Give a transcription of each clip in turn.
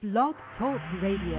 Blog Talk Radio.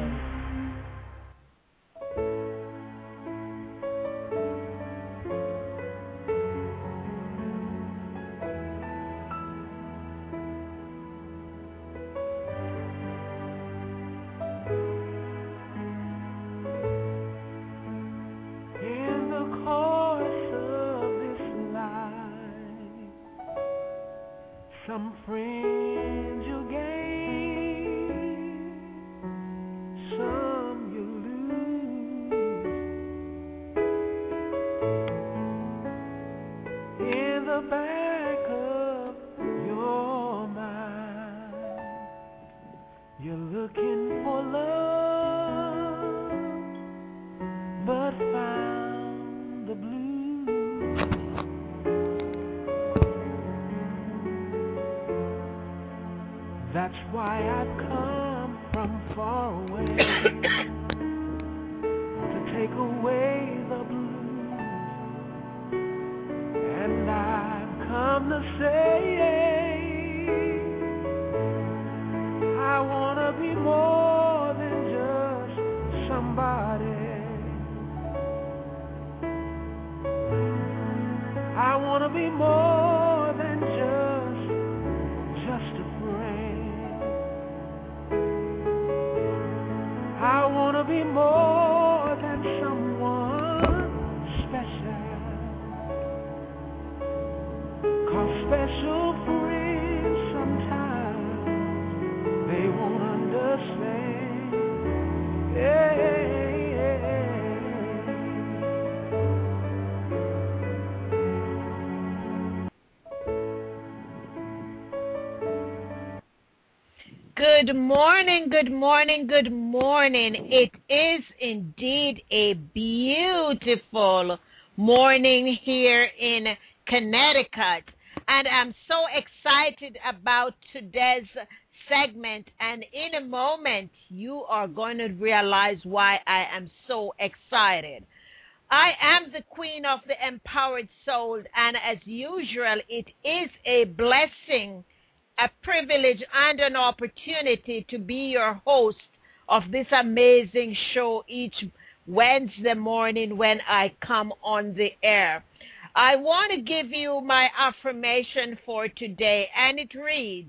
Good morning, good morning, good morning. It is indeed a beautiful morning here in Connecticut. And I'm so excited about today's segment. And in a moment, you are going to realize why I am so excited. I am the queen of the empowered soul. And as usual, it is a blessing, a privilege and an opportunity to be your host of this amazing show each Wednesday morning when I come on the air. I want to give you my affirmation for today, and it reads,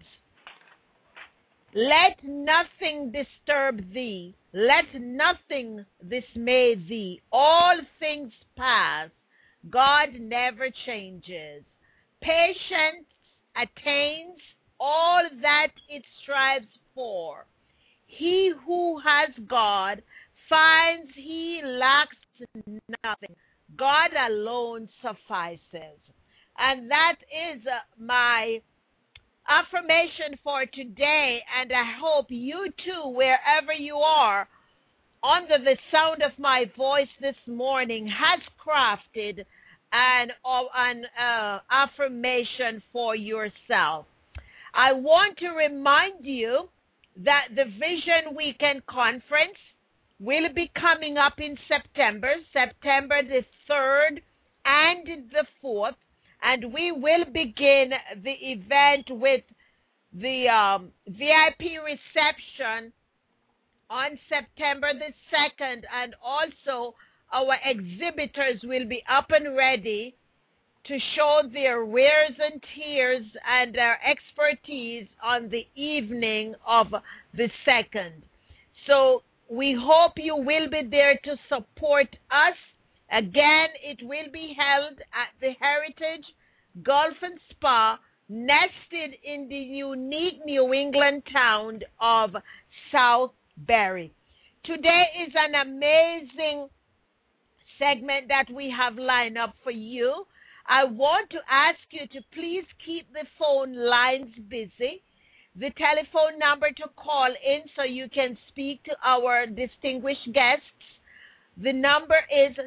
"Let nothing disturb thee, let nothing dismay thee. All things pass, God never changes. Patience attains all that it strives for. He who has God finds he lacks nothing. God alone suffices." And that is my affirmation for today. And I hope you too, wherever you are, under the sound of my voice this morning, has crafted an affirmation for yourself. I want to remind you that the Vision Weekend Conference will be coming up in September the 3rd and the 4th, and we will begin the event with the VIP reception on September the 2nd, and also our exhibitors will be up and ready to show their wares and tears and their expertise on the evening of the 2nd. So we hope you will be there to support us. Again, it will be held at the Heritage Golf and Spa, nested in the unique New England town of Southbury. Today is an amazing segment that we have lined up for you. I want to ask you to please keep the phone lines busy. The telephone number to call in so you can speak to our distinguished guests, the number is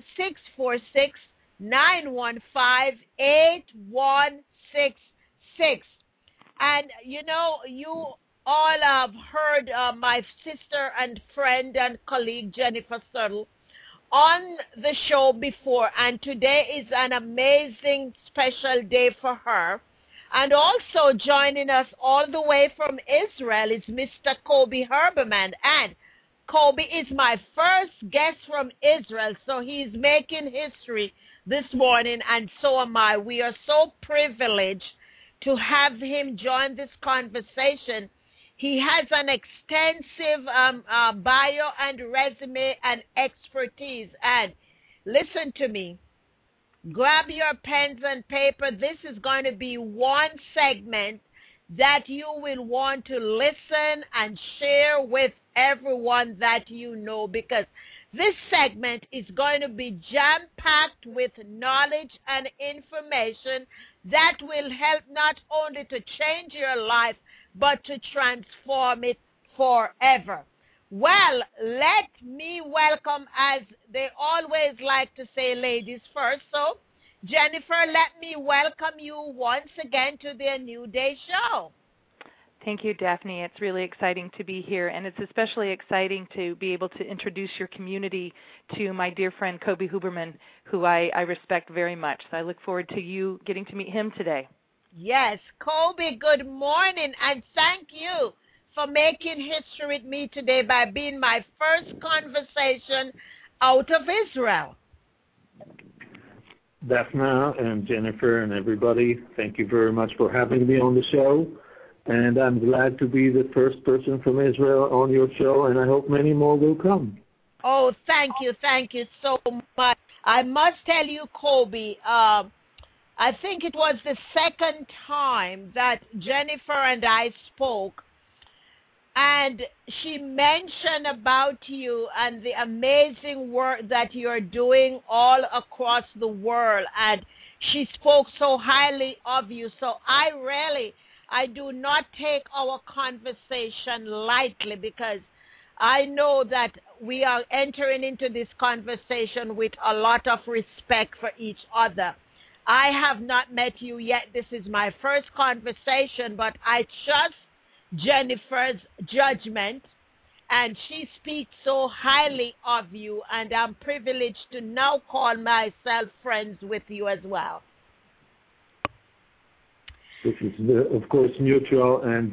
646-915-8166. And you know, you all have heard my sister and friend and colleague Jennifer Suttle on the show before, and today is an amazing special day for her. And also joining us all the way from Israel is Mr. Kobe Herberman. And Kobe is my first guest from Israel, so he's making history this morning, and so am I. We are so privileged to have him join this conversation. He has an extensive bio and resume and expertise. And listen to me. Grab your pens and paper. This is going to be one segment that you will want to listen and share with everyone that you know, because this segment is going to be jam-packed with knowledge and information that will help not only to change your life, but to transform it forever. Well, let me welcome, as they always like to say, ladies first. So, Jennifer, let me welcome you once again to the New Day Show. Thank you, Daphne. It's really exciting to be here, and it's especially exciting to be able to introduce your community to my dear friend Kobe Huberman, who I respect very much. So I look forward to you getting to meet him today. Yes, Kobe, good morning, and thank you for making history with me today by being my first conversation out of Israel. Daphne and Jennifer and everybody, thank you very much for having me on the show. And I'm glad to be the first person from Israel on your show, and I hope many more will come. Oh, thank you so much. I must tell you, Kobe, I think it was the second time that Jennifer and I spoke, and she mentioned about you and the amazing work that you're doing all across the world, and she spoke so highly of you. So I do not take our conversation lightly, because I know that we are entering into this conversation with a lot of respect for each other. I have not met you yet. This is my first conversation, but I trust Jennifer's judgment, and she speaks so highly of you, and I'm privileged to now call myself friends with you as well. This is, of course, mutual, and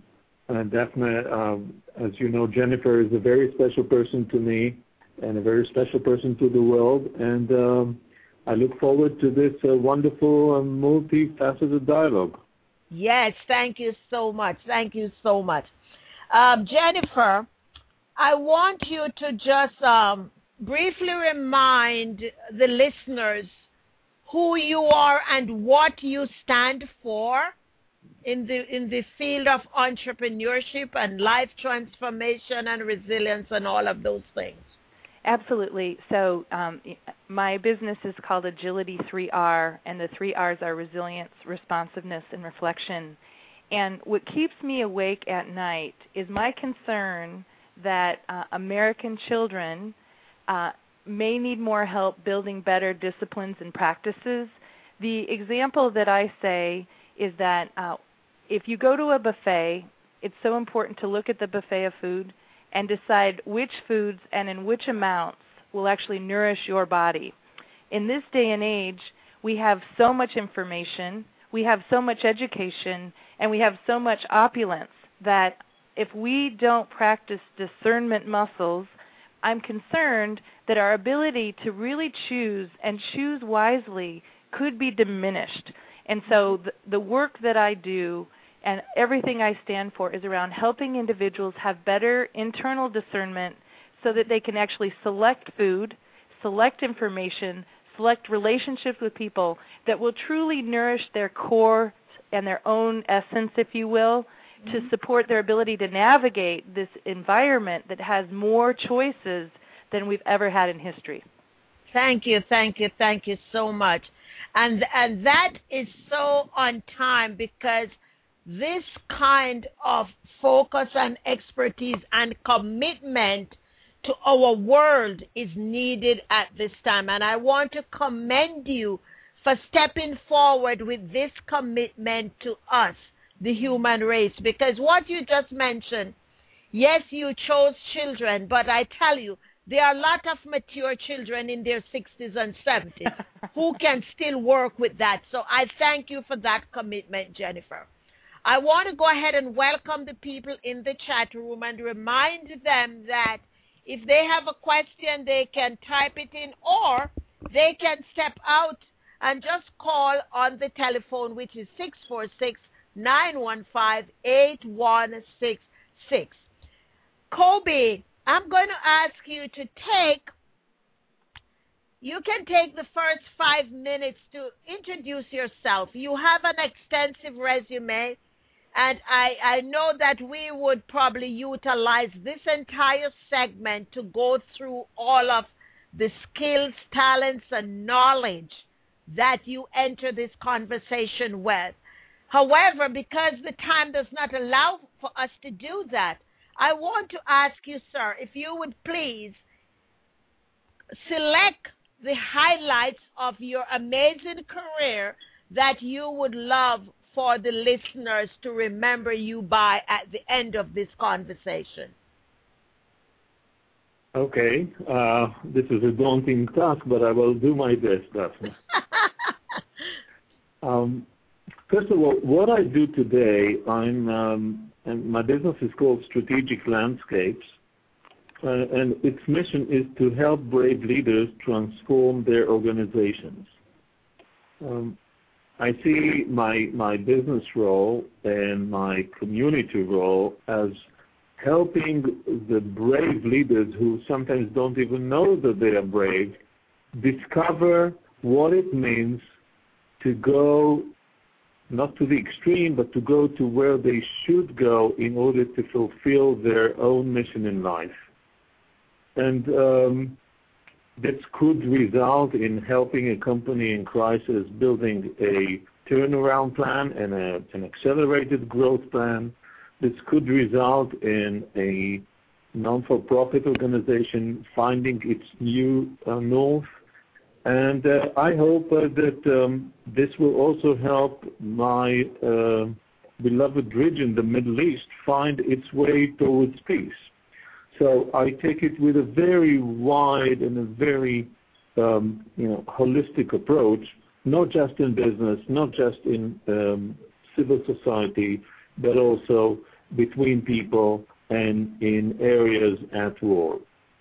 Daphne, as you know, Jennifer is a very special person to me and a very special person to the world, and I look forward to this wonderful and multifaceted dialogue. Yes, thank you so much. Thank you so much. Jennifer, I want you to just briefly remind the listeners who you are and what you stand for in the field of entrepreneurship and life transformation and resilience and all of those things. Absolutely. So my business is called Agility 3R, and the 3 R's are resilience, responsiveness, and reflection. And what keeps me awake at night is my concern that American children may need more help building better disciplines and practices. The example that I say is that if you go to a buffet, it's so important to look at the buffet of food and decide which foods and in which amounts will actually nourish your body. In this day and age, we have so much information, we have so much education, and we have so much opulence that if we don't practice discernment muscles, I'm concerned that our ability to really choose and choose wisely could be diminished. And so the work that I do and everything I stand for is around helping individuals have better internal discernment so that they can actually select food, select information, select relationships with people that will truly nourish their core and their own essence, if you will, to support their ability to navigate this environment that has more choices than we've ever had in history. Thank you so much. And that is so on time, because this kind of focus and expertise and commitment to our world is needed at this time. And I want to commend you for stepping forward with this commitment to us, the human race, because what you just mentioned, yes, you chose children, but I tell you, there are a lot of mature children in their 60s and 70s who can still work with that. So I thank you for that commitment, Jennifer. I want to go ahead and welcome the people in the chat room and remind them that if they have a question, they can type it in, or they can step out and just call on the telephone, which is 646-915-8166. Kobe, I'm going to ask you to you can take the first 5 minutes to introduce yourself. You have an extensive resume, and I know that we would probably utilize this entire segment to go through all of the skills, talents, and knowledge that you enter this conversation with. However, because the time does not allow for us to do that, I want to ask you, sir, if you would please select the highlights of your amazing career that you would love for the listeners to remember you by at the end of this conversation. Okay. This is a daunting task, but I will do my best, Daphne. First of all, what I do today, and my business is called Strategic Landscapes, and its mission is to help brave leaders transform their organizations. I see my business role and my community role as helping the brave leaders who sometimes don't even know that they are brave discover what it means to go not to the extreme, but to go to where they should go in order to fulfill their own mission in life. And this could result in helping a company in crisis building a turnaround plan and an accelerated growth plan. This could result in a non-for-profit organization finding its new north. And I hope that this will also help my beloved region, the Middle East, find its way towards peace. So I take it with a very wide and a very holistic approach, not just in business, not just in civil society, but also between people and in areas at war.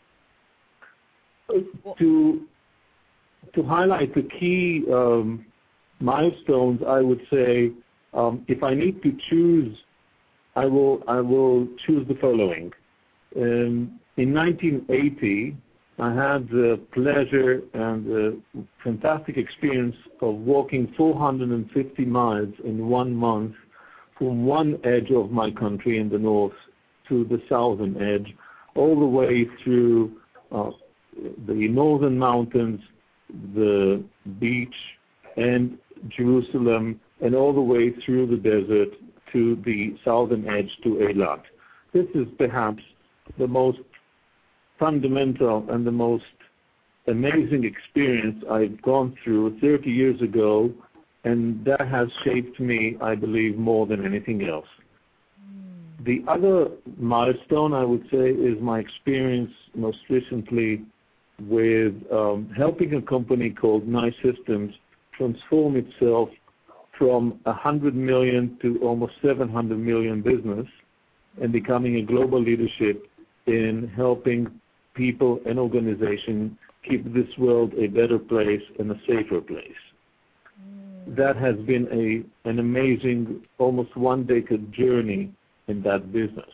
To highlight the key milestones, I would say if I need to choose, I will choose the following. In 1980, I had the pleasure and the fantastic experience of walking 450 miles in 1 month from one edge of my country in the north to the southern edge, all the way through the northern mountains, the beach, and Jerusalem, and all the way through the desert to the southern edge to Eilat. This is perhaps the most fundamental and the most amazing experience I've gone through 30 years ago, and that has shaped me, I believe, more than anything else. The other milestone, I would say, is my experience most recently with helping a company called Nice Systems transform itself from 100 million to almost 700 million business and becoming a global leadership in helping people and organizations keep this world a better place and a safer place. That has been an amazing, almost one-decade journey in that business.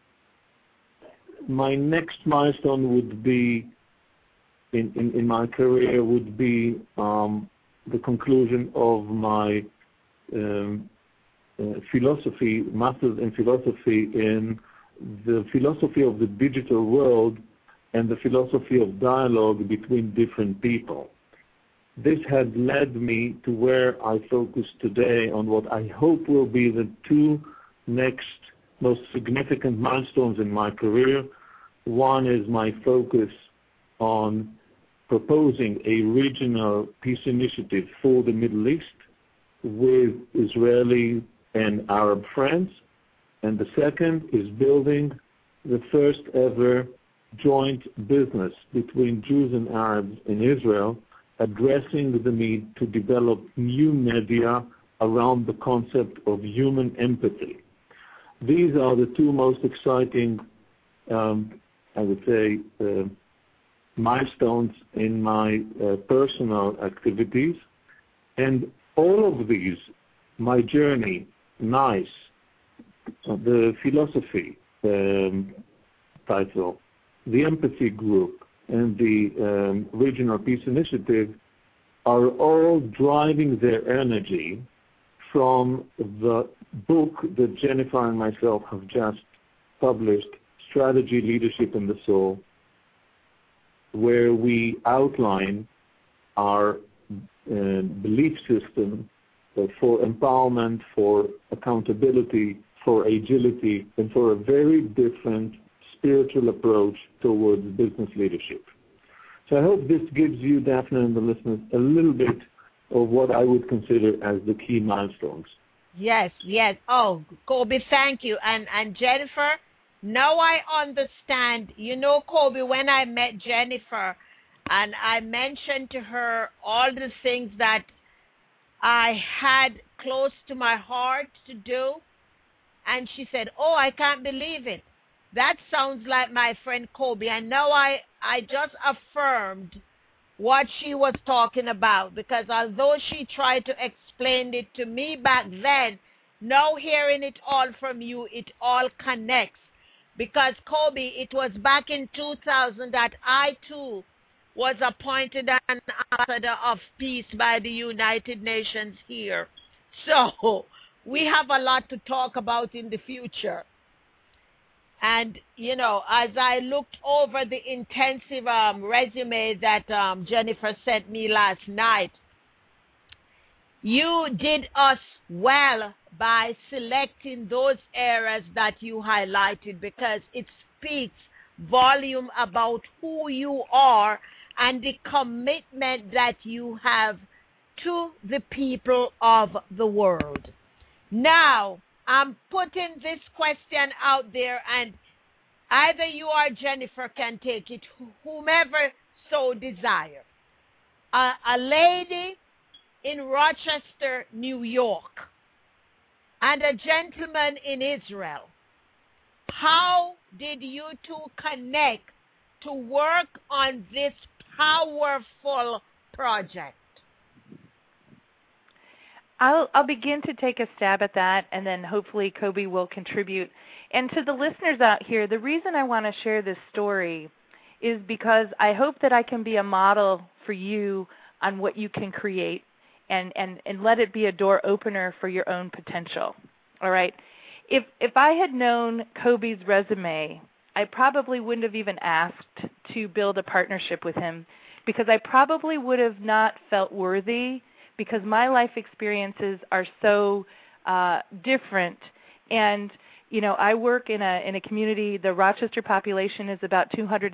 My next milestone would be, in my career, would be the conclusion of my philosophy, master's in philosophy in the philosophy of the digital world and the philosophy of dialogue between different people. This had led me to where I focus today on what I hope will be the two next most significant milestones in my career. One is my focus on proposing a regional peace initiative for the Middle East with Israeli and Arab friends. And the second is building the first ever joint business between Jews and Arabs in Israel, addressing the need to develop new media around the concept of human empathy. These are the two most exciting, I would say, milestones in my personal activities. And all of these, my journey, NICE, the philosophy title, the empathy group, and the Regional Peace Initiative are all driving their energy from the book that Jennifer and myself have just published, Strategy, Leadership, and the Soul, where we outline our belief system for empowerment, for accountability, for agility, and for a very different spiritual approach towards business leadership. So I hope this gives you, Daphne, and the listeners a little bit of what I would consider as the key milestones. Yes. Oh, Kobe, thank you. And Jennifer, now I understand. You know, Kobe, when I met Jennifer and I mentioned to her all the things that I had close to my heart to do, and she said, oh, I can't believe it. That sounds like my friend Kobe. And now I just affirmed what she was talking about, because although she tried to explain it to me back then, now hearing it all from you, it all connects. Because Kobe, it was back in 2000 that I too was appointed an ambassador of peace by the United Nations here. So we have a lot to talk about in the future. And, you know, as I looked over the intensive resume that Jennifer sent me last night, you did us well by selecting those areas that you highlighted, because it speaks volume about who you are and the commitment that you have to the people of the world. Now, I'm putting this question out there, and either you or Jennifer can take it, whomever so desire. A lady in Rochester, New York, and a gentleman in Israel. How did you two connect to work on this powerful project? I'll begin to take a stab at that, and then hopefully Kobe will contribute. And to the listeners out here, the reason I want to share this story is because I hope that I can be a model for you on what you can create, and let it be a door opener for your own potential. All right? If I had known Kobe's resume, I probably wouldn't have even asked to build a partnership with him, because I probably would have not felt worthy, because my life experiences are so different. And, you know, I work in a community. The Rochester population is about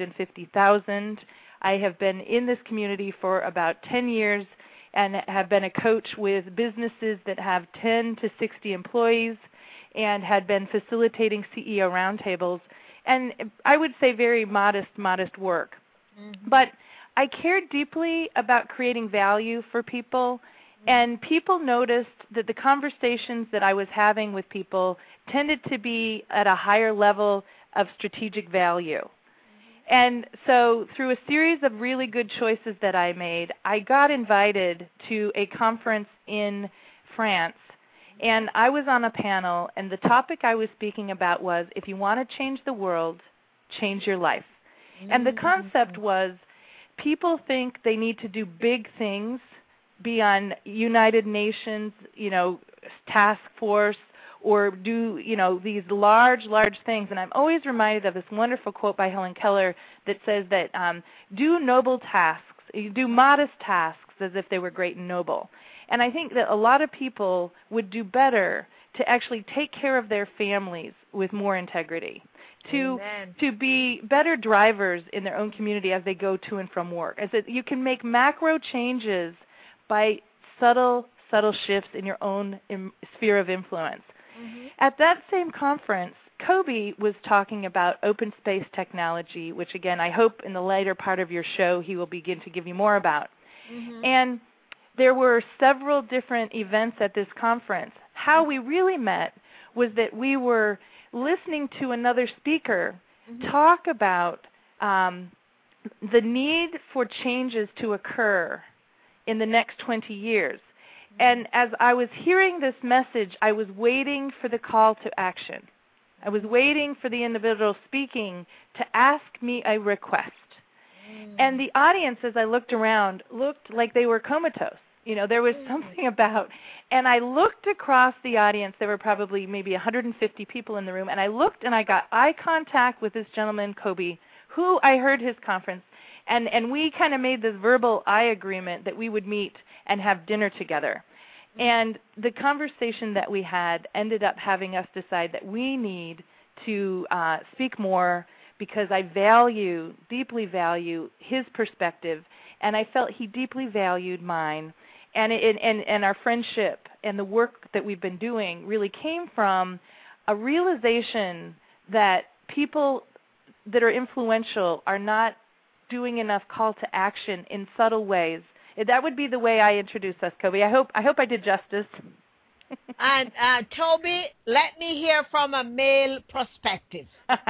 250,000. I have been in this community for about 10 years and have been a coach with businesses that have 10 to 60 employees, and had been facilitating CEO roundtables. And I would say very modest work. Mm-hmm. But I cared deeply about creating value for people, and people noticed that the conversations that I was having with people tended to be at a higher level of strategic value. And so through a series of really good choices that I made, I got invited to a conference in France, and I was on a panel, and the topic I was speaking about was, if you want to change the world, change your life. Mm-hmm. And the concept was, people think they need to do big things, be on United Nations, task force, or do, these large things. And I'm always reminded of this wonderful quote by Helen Keller that says that do noble tasks, do modest tasks as if they were great and noble. And I think that a lot of people would do better to actually take care of their families with more integrity, to be better drivers in their own community as they go to and from work. As that you can make macro changes by subtle shifts in your own sphere of influence. Mm-hmm. At that same conference, Kobe was talking about open space technology, which again, I hope in the later part of your show he will begin to give you more about. Mm-hmm. And there were several different events at this conference. How we really met was that we were listening to another speaker talk about the need for changes to occur in the next 20 years. And as I was hearing this message, I was waiting for the call to action. I was waiting for the individual speaking to ask me a request. And the audience, as I looked around, looked like they were comatose. You know, there was something about, and I looked across the audience. There were probably maybe 150 people in the room, and I looked and I got eye contact with this gentleman, Kobe, who I heard his conference, and we kind of made this verbal eye agreement that we would meet and have dinner together. And the conversation that we had ended up having us decide that we need to speak more, because I deeply value his perspective, and I felt he deeply valued mine. And our friendship and the work that we've been doing really came from a realization that people that are influential are not doing enough call to action in subtle ways. That would be the way I introduce us, Kobe. I hope I did justice. And Toby, let me hear from a male perspective.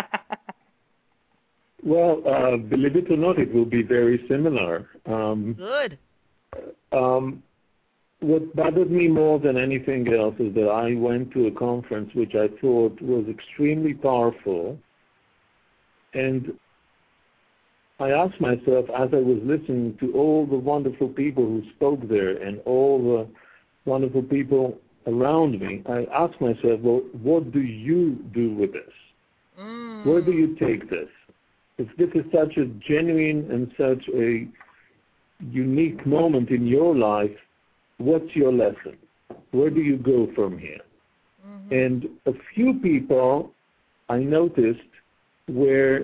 Well, believe it or not, it will be very similar. Good. What bothered me more than anything else is that I went to a conference which I thought was extremely powerful, and I asked myself, as I was listening to all the wonderful people who spoke there and all the wonderful people around me, I asked myself, well, what do you do with this? Where do you take this? If this is such a genuine and such a unique moment in your life, what's your lesson? Where do you go from here? And a few people I noticed were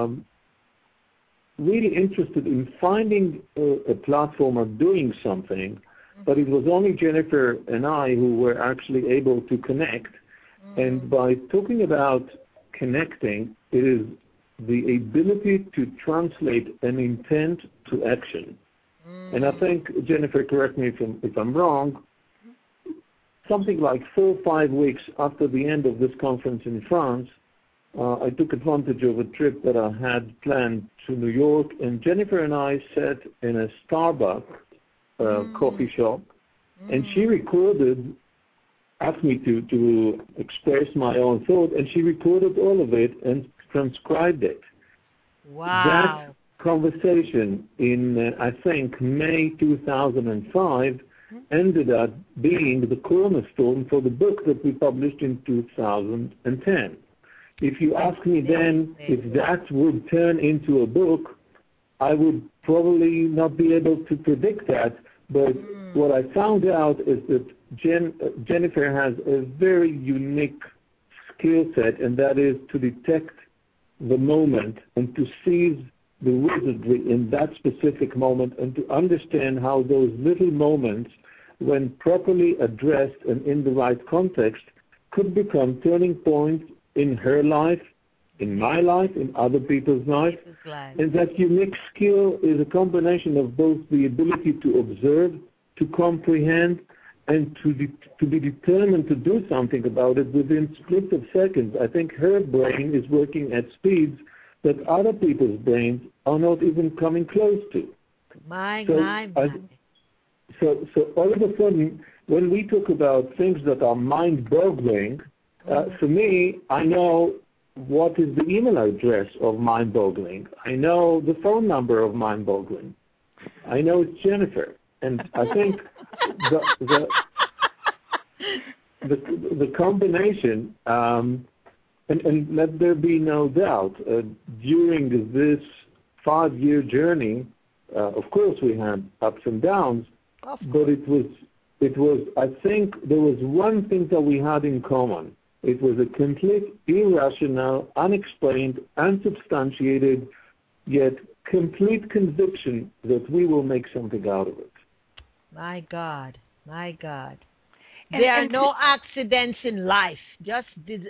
really interested in finding a platform or doing something, but it was only Jennifer and I who were actually able to connect. And by talking about connecting, it is the ability to translate an intent to action. And I think, Jennifer, correct me if I'm wrong, something like 4 or 5 weeks after the end of this conference in France, I took advantage of a trip that I had planned to New York, and Jennifer and I sat in a Starbucks coffee shop, and she asked me to express my own thought, and she recorded all of it and transcribed it. Wow. That conversation in, I think, May 2005 ended up being the cornerstone for the book that we published in 2010. If you ask me then if that would turn into a book, I would probably not be able to predict that. But what I found out is that Jennifer has a very unique skill set, and that is to detect the moment and to seize the wizardry in that specific moment, and to understand how those little moments, when properly addressed and in the right context, could become turning points in her life, in my life, in other people's lives. And that unique skill is a combination of both the ability to observe, to comprehend, and to be determined to do something about it within split of seconds. I think her brain is working at speeds that other people's brains are not even coming close to. So all of a sudden, when we talk about things that are mind-boggling, for me, I know what is the email address of mind-boggling. I know the phone number of mind-boggling. I know it's Jennifer. And I think the combination, and let there be no doubt, during this 5-year journey, of course we had ups and downs, but it was, I think there was one thing that we had in common. It was a complete, irrational, unexplained, unsubstantiated, yet complete conviction that we will make something out of it. My God, my God. There are no accidents in life, just,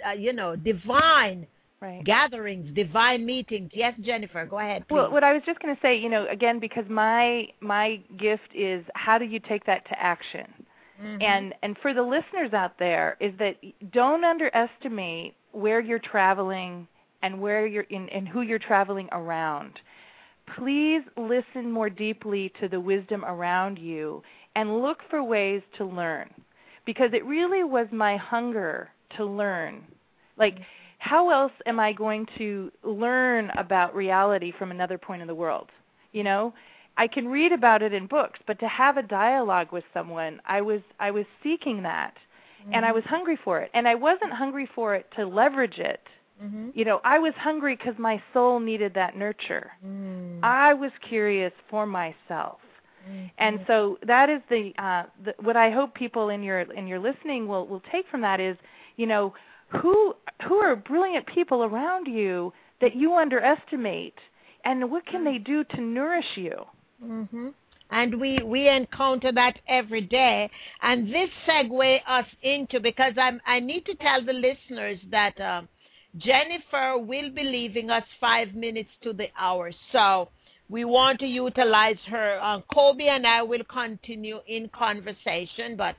divine gatherings, divine meetings. Yes, Jennifer, go ahead, please. Well, what I was just going to say, again, because my gift is how do you take that to action? Mm-hmm. And for the listeners out there is that don't underestimate where you're traveling and where you're and who you're traveling around. Please listen more deeply to the wisdom around you and look for ways to learn, because it really was my hunger to learn. Like, how else am I going to learn about reality from another point of the world? I can read about it in books, but to have a dialogue with someone, I was seeking that, and I was hungry for it. And I wasn't hungry for it to leverage it. Mm-hmm. I was hungry because my soul needed that nurture. I was curious for myself. Mm-hmm. And so that is what I hope people in your listening will take from that is, who are brilliant people around you that you underestimate, and what can they do to nourish you? Mm-hmm. And we encounter that every day. And this segue us into, because I need to tell the listeners that Jennifer will be leaving us 5 minutes to the hour. So we want to utilize her. Kobe and I will continue in conversation, but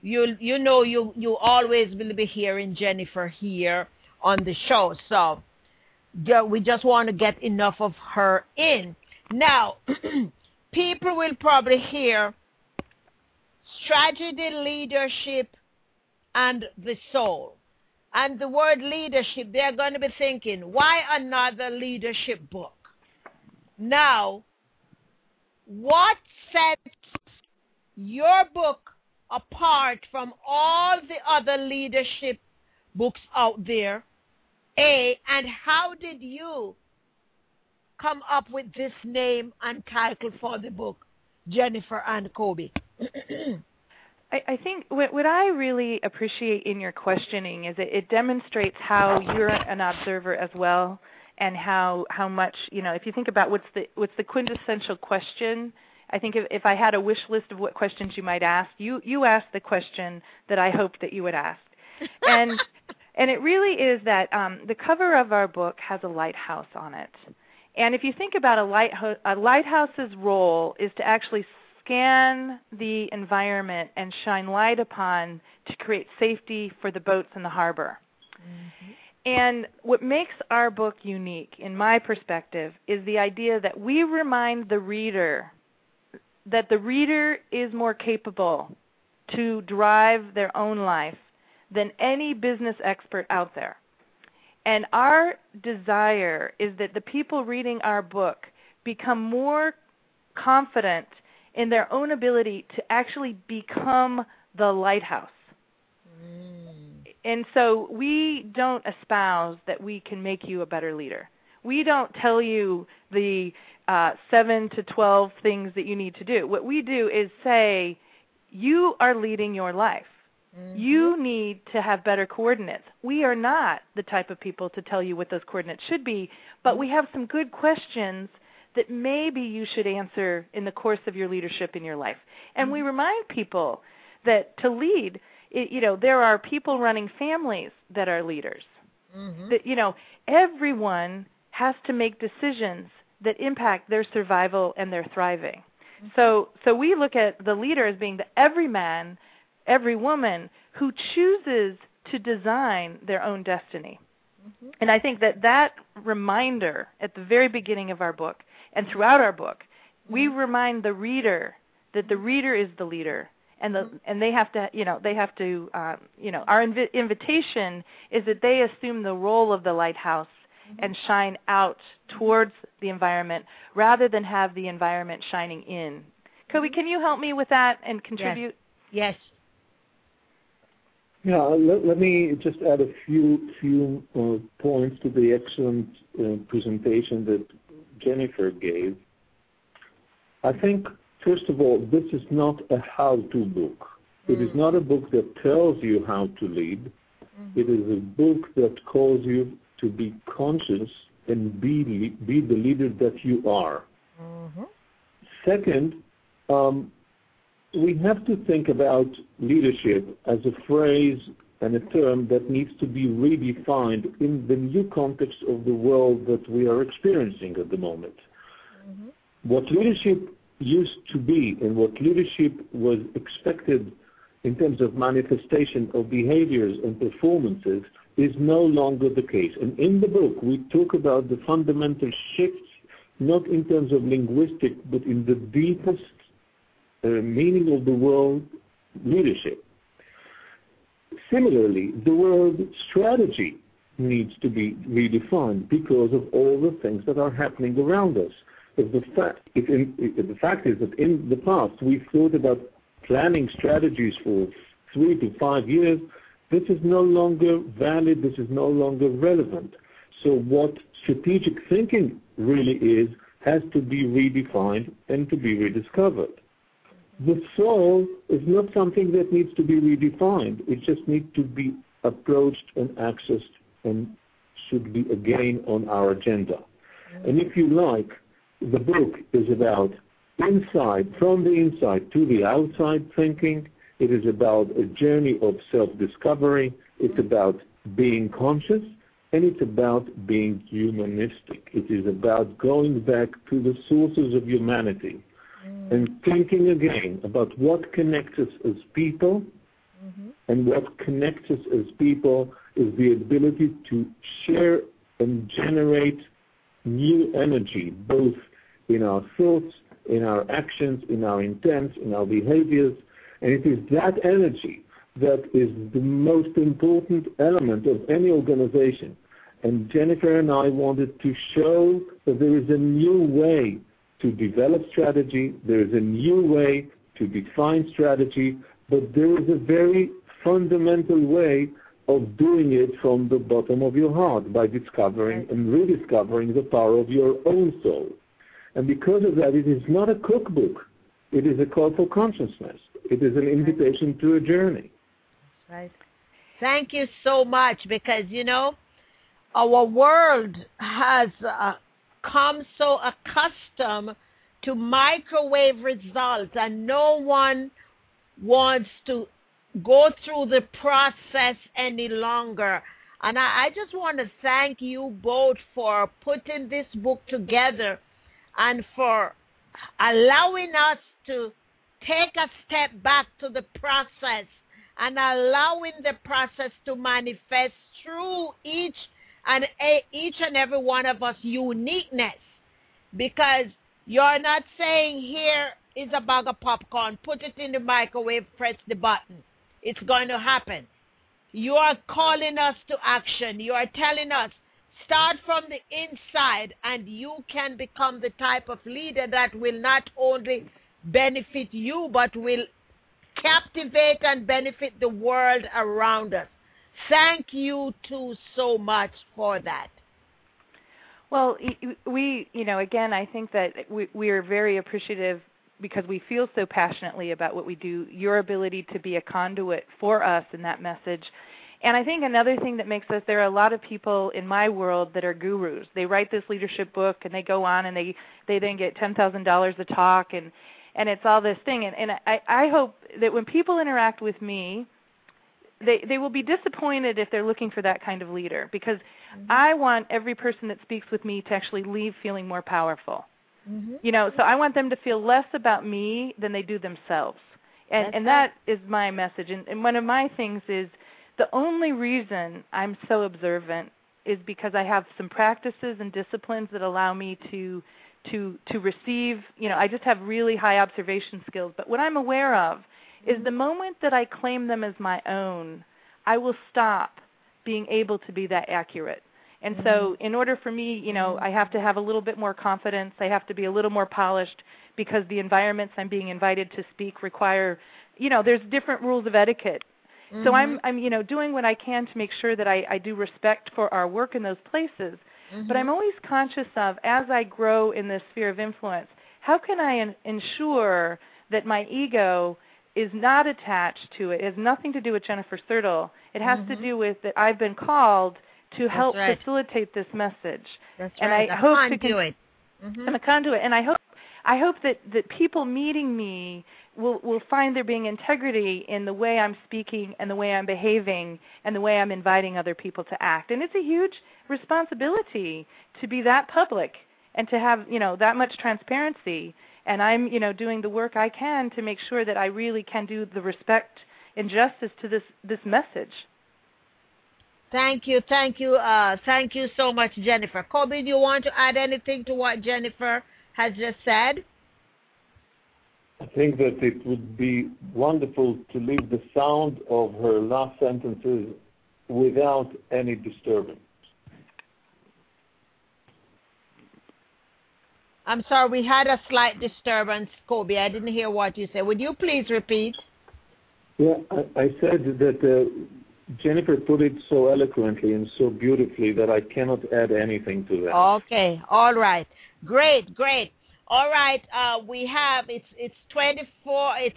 you always will be hearing Jennifer here on the show. So we just want to get enough of her in. Now, people will probably hear strategy, leadership, and the soul. And the word leadership, they're going to be thinking, why another leadership book? Now, what sets your book apart from all the other leadership books out there? And how did you come up with this name and title for the book, Jennifer and Kobe? I think what I really appreciate in your questioning is it demonstrates how you're an observer as well, and how much, if you think about what's the quintessential question. I think if I had a wish list of what questions you might ask, you asked the question that I hoped that you would ask. And it really is that the cover of our book has a lighthouse on it. And if you think about a lighthouse's role is to actually scan the environment and shine light upon to create safety for the boats in the harbor. Mm-hmm. And what makes our book unique, in my perspective, is the idea that we remind the reader that the reader is more capable to drive their own life than any business expert out there. And our desire is that the people reading our book become more confident in their own ability to actually become the lighthouse. And so we don't espouse that we can make you a better leader. We don't tell you the 7 to 12 things that you need to do. What we do is say, you are leading your life. Mm-hmm. You need to have better coordinates. We are not the type of people to tell you what those coordinates should be, but we have some good questions that maybe you should answer in the course of your leadership in your life. And we remind people that to lead, there are people running families that are leaders. Mm-hmm. That, everyone has to make decisions that impact their survival and their thriving. Mm-hmm. So we look at the leader as being the every man, every woman who chooses to design their own destiny. Mm-hmm. And I think that reminder at the very beginning of our book and throughout our book, we remind the reader that the reader is the leader, and they have to, our invitation is that they assume the role of the lighthouse and shine out towards the environment rather than have the environment shining in. Kobe, can you help me with that and contribute? Yes. Yeah, let me just add a few points to the excellent presentation that Jennifer gave. I think, first of all, this is not a how-to book. It is not a book that tells you how to lead. It is a book that calls you to be conscious and be the leader that you are. Second, we have to think about leadership as a phrase and a term that needs to be redefined in the new context of the world that we are experiencing at the moment. Mm-hmm. What leadership used to be and what leadership was expected in terms of manifestation of behaviors and performances is no longer the case. And in the book, we talk about the fundamental shifts, not in terms of linguistic, but in the deepest meaning of the word leadership. Similarly, the word strategy needs to be redefined because of all the things that are happening around us. The fact is that in the past we thought about planning strategies for 3 to 5 years. This is no longer valid. This is no longer relevant. So what strategic thinking really is has to be redefined and to be rediscovered. The soul is not something that needs to be redefined. It just needs to be approached and accessed and should be again on our agenda. And if you like, the book is about inside, from the inside to the outside thinking. It is about a journey of self-discovery. It's about being conscious, and it's about being humanistic. It is about going back to the sources of humanity and thinking again about what connects us as people. And what connects us as people is the ability to share and generate new energy, both in our thoughts, in our actions, in our intents, in our behaviors. And it is that energy that is the most important element of any organization. And Jennifer and I wanted to show that there is a new way to develop strategy, there is a new way to define strategy, but there is a very fundamental way of doing it from the bottom of your heart by discovering and rediscovering the power of your own soul. And because of that, it is not a cookbook. It is a call for consciousness. It is an invitation to a journey. Right. Thank you so much, because, our world has come so accustomed to microwave results, and no one wants to go through the process any longer. And I just want to thank you both for putting this book together and for allowing us to take a step back to the process and allowing the process to manifest through each and every one of us uniqueness. Because you're not saying, here is a bag of popcorn, put it in the microwave, press the button. It's going to happen. You are calling us to action. You are telling us, start from the inside, and you can become the type of leader that will not only benefit you, but will captivate and benefit the world around us. Thank you two so much for that. Well, again, I think that we are very appreciative because we feel so passionately about what we do, your ability to be a conduit for us in that message. And I think another thing that makes us, there are a lot of people in my world that are gurus. They write this leadership book and they go on and they then get $10,000 a talk and it's all this thing. And I hope that when people interact with me, they will be disappointed if they're looking for that kind of leader, because I want every person that speaks with me to actually leave feeling more powerful. So I want them to feel less about me than they do themselves. And that is my message. And one of my things is the only reason I'm so observant is because I have some practices and disciplines that allow me to receive, I just have really high observation skills. But what I'm aware of is the moment that I claim them as my own, I will stop being able to be that accurate. And so in order for me, I have to have a little bit more confidence. I have to be a little more polished because the environments I'm being invited to speak require, there's different rules of etiquette. So I'm doing what I can to make sure that I do respect for our work in those places. But I'm always conscious of, as I grow in this sphere of influence, how can I ensure that my ego is not attached to it? It has nothing to do with Jennifer Sertle. It has to do with that I've been called to help facilitate this message. That's and right. I hope to do it. I'm a conduit, and I I hope that people meeting me will find there being integrity in the way I'm speaking and the way I'm behaving and the way I'm inviting other people to act. And it's a huge responsibility to be that public and to have, that much transparency. And I'm, doing the work I can to make sure that I really can do the respect and justice to this message. Thank you so much, Jennifer. Kobe, do you want to add anything to what Jennifer has just said? I think that it would be wonderful to leave the sound of her last sentences without any disturbance. I'm sorry, we had a slight disturbance, Kobe. I didn't hear what you said. Would you please repeat? Yeah, I said that Jennifer put it so eloquently and so beautifully that I cannot add anything to that. Okay, all right. Great. All right, we have, it's 24, it's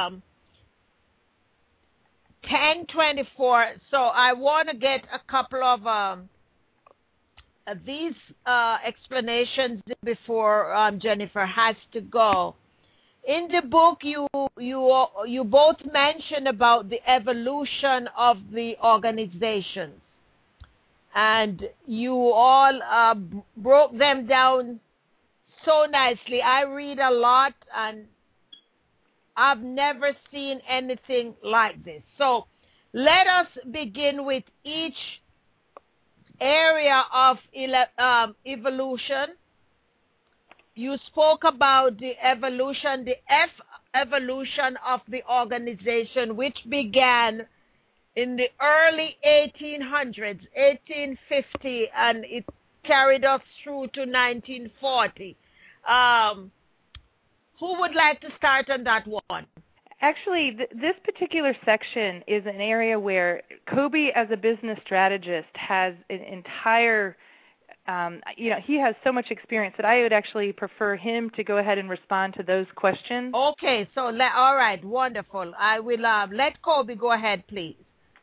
10:24, so I want to get a couple of these explanations before Jennifer has to go. In the book, you both mentioned about the evolution of the organizations, and you all broke them down so nicely. I read a lot, and I've never seen anything like this. So let us begin with each area of evolution. You spoke about the evolution, the evolution of the organization, which began in the early 1800s, 1850, and it carried us through to 1940. Who would like to start on that one? Actually, this particular section is an area where Kobe, as a business strategist, has an entire, he has so much experience that I would actually prefer him to go ahead and respond to those questions. Okay, so all right, wonderful. I will let Kobe go ahead, please.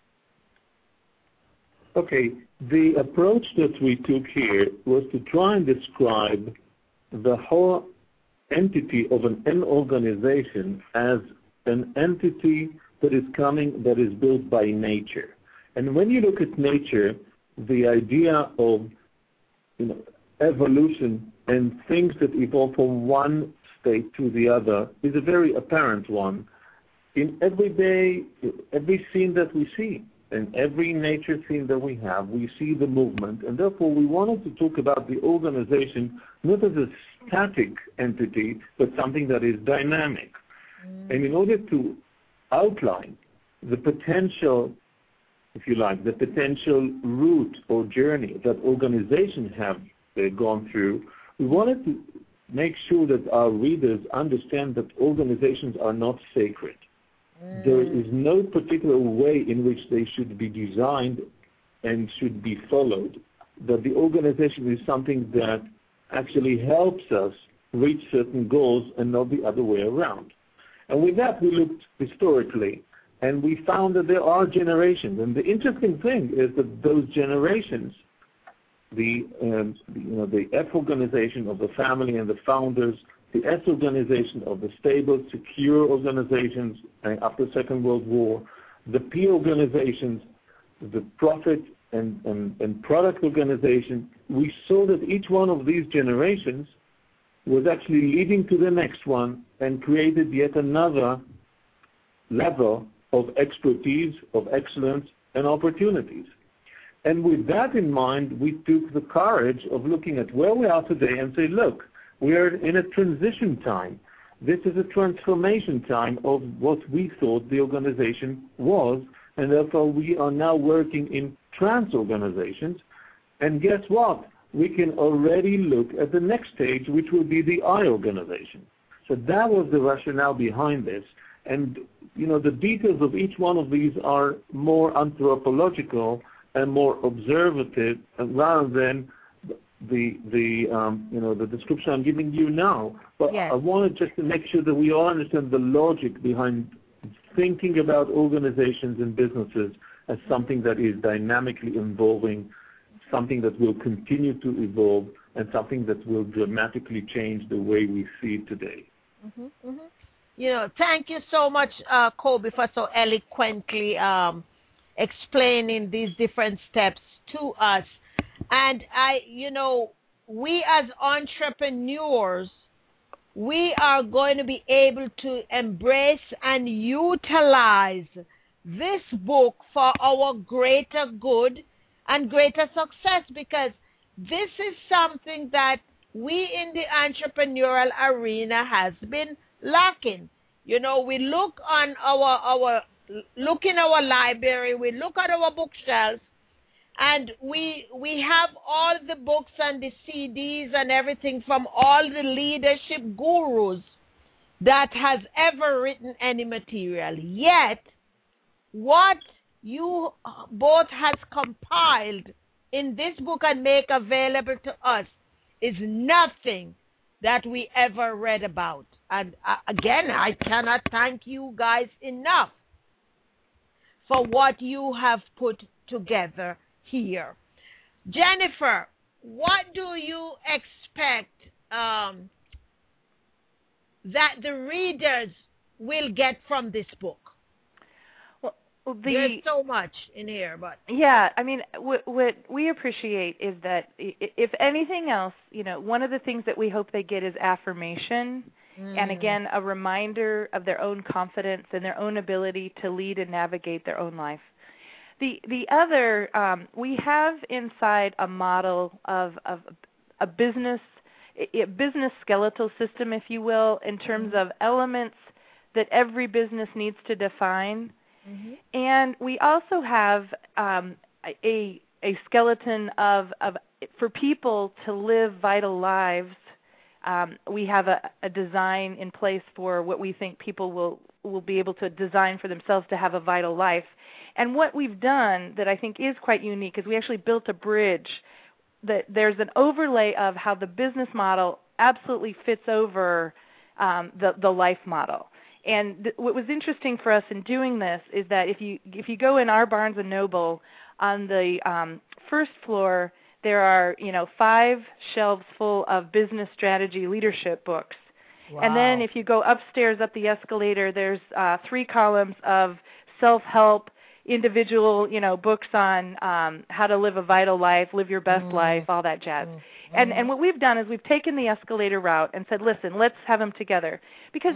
Okay, the approach that we took here was to try and describe the whole entity of an organization as an entity that is built by nature. And when you look at nature, the idea of evolution and things that evolve from one state to the other is a very apparent one in every scene that we see. In every nature scene that we have, we see the movement, and therefore we wanted to talk about the organization not as a static entity, but something that is dynamic. And in order to outline the potential, if you like, the potential route or journey that organizations have gone through, we wanted to make sure that our readers understand that organizations are not sacred. There is no particular way in which they should be designed and should be followed. That the organization is something that actually helps us reach certain goals and not the other way around. And with that, we looked historically, and we found that there are generations. And the interesting thing is that those generations, the F organization of the family and the founders, the S organization of the stable, secure organizations after the Second World War, the P organizations, the profit and product organization, we saw that each one of these generations was actually leading to the next one and created yet another level of expertise, of excellence, and opportunities. And with that in mind, we took the courage of looking at where we are today and say, look, we are in a transition time. This is a transformation time of what we thought the organization was, and therefore we are now working in trans-organizations. And guess what? We can already look at the next stage, which will be the I organization. So that was the rationale behind this. And, the details of each one of these are more anthropological and more observative rather than the description I'm giving you now. But yes. I wanted just to make sure that we all understand the logic behind thinking about organizations and businesses as something that is dynamically evolving, something that will continue to evolve, and something that will dramatically change the way we see it today. Thank you so much, Kobe, for so eloquently explaining these different steps to us. And we as entrepreneurs, we are going to be able to embrace and utilize this book for our greater good and greater success, because this is something that we in the entrepreneurial arena has been lacking. We look on look in our library, we look at our bookshelves, and we have all the books and the CDs and everything from all the leadership gurus that has ever written any material. Yet, what you both has compiled in this book and make available to us is nothing that we ever read about. And again, I cannot thank you guys enough for what you have put together here. Jennifer, what do you expect that the readers will get from this book? There's so much in here, but yeah, I mean, what we appreciate is that if anything else, one of the things that we hope they get is affirmation, and again, a reminder of their own confidence and their own ability to lead and navigate their own life. The other, we have inside a model of a business skeletal system, if you will, in terms of elements that every business needs to define. And we also have a skeleton of for people to live vital lives. We have a design in place for what we think people will be able to design for themselves to have a vital life. And what we've done that I think is quite unique is we actually built a bridge that there's an overlay of how the business model absolutely fits over the life model. And what was interesting for us in doing this is that if you go in our Barnes & Noble, on the first floor, there are 5 shelves full of business strategy leadership books. Wow. And then if you go upstairs up the escalator, there's 3 columns of self-help, individual books on how to live a vital life, live your best life, all that jazz. And what we've done is we've taken the escalator route and said, listen, let's have them together. Because,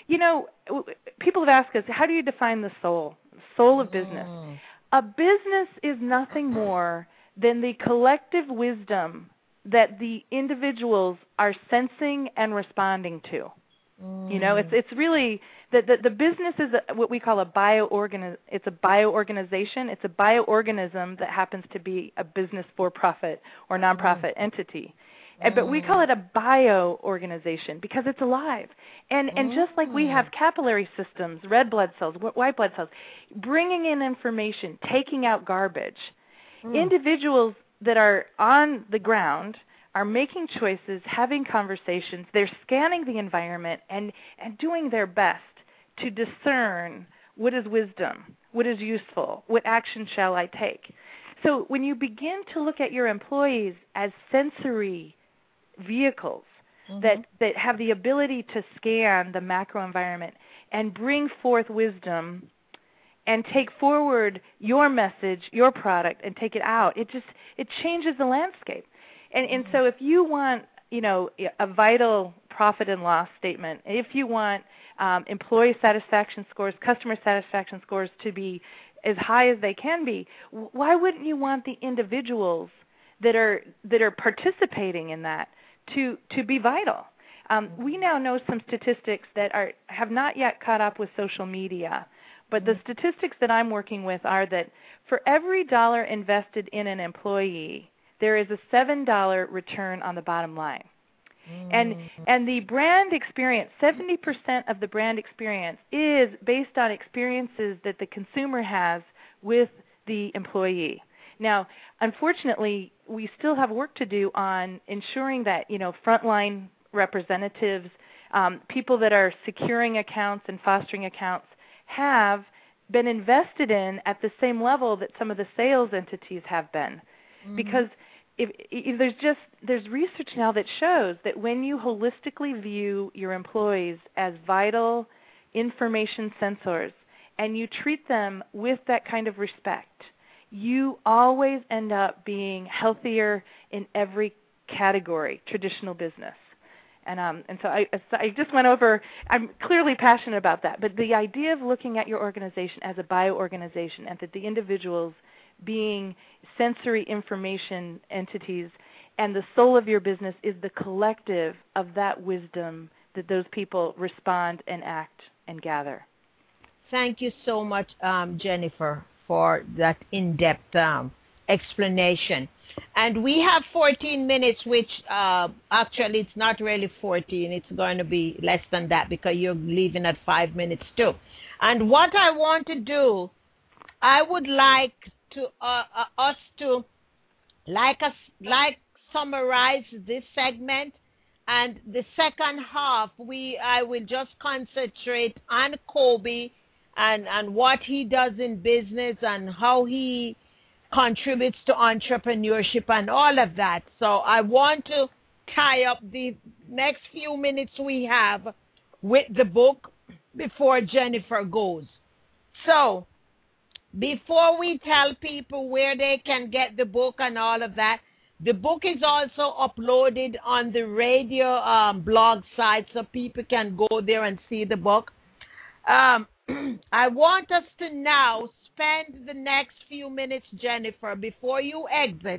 people have asked us, how do you define the soul of business? A business is nothing more than the collective wisdom that the individuals are sensing and responding to. It's really the business is what we call it's a bioorganization. It's a bioorganism that happens to be a business for-profit or nonprofit entity. But we call it a bioorganization because it's alive. And just like we have capillary systems, red blood cells, white blood cells, bringing in information, taking out garbage, individuals that are on the ground are making choices, having conversations, they're scanning the environment and doing their best to discern what is wisdom, what is useful, what action shall I take. So when you begin to look at your employees as sensory vehicles that have the ability to scan the macro environment and bring forth wisdom and take forward your message, your product, and take it out, it changes the landscape. And so if you want, a vital profit and loss statement, if you want employee satisfaction scores, customer satisfaction scores to be as high as they can be, why wouldn't you want the individuals that are participating in that to be vital? We now know some statistics that have not yet caught up with social media, but the statistics that I'm working with are that for every dollar invested in an employee, there is a $7 return on the bottom line. And the brand experience, 70% of the brand experience is based on experiences that the consumer has with the employee. Now, unfortunately, we still have work to do on ensuring that, frontline representatives, people that are securing accounts and fostering accounts have been invested in at the same level that some of the sales entities have been. Because there's research now that shows that when you holistically view your employees as vital information sensors and you treat them with that kind of respect, you always end up being healthier in every category, traditional business. And so I just went over, I'm clearly passionate about that, but the idea of looking at your organization as a bioorganization and that the individuals being sensory information entities and the soul of your business is the collective of that wisdom that those people respond and act and gather. Thank you so much, Jennifer, for that in-depth explanation. And we have 14 minutes, which actually it's not really 14. It's going to be less than that because you're leaving at 5 minutes too. And what I want to do, I would like to us to summarize this segment, and the second half I will just concentrate on Kobe and what he does in business and how he contributes to entrepreneurship and all of that. So I want to tie up the next few minutes we have with the book before Jennifer goes. So before we tell people where they can get the book and all of that, the book is also uploaded on the radio blog site so people can go there and see the book. I want us to now spend the next few minutes, Jennifer, before you exit,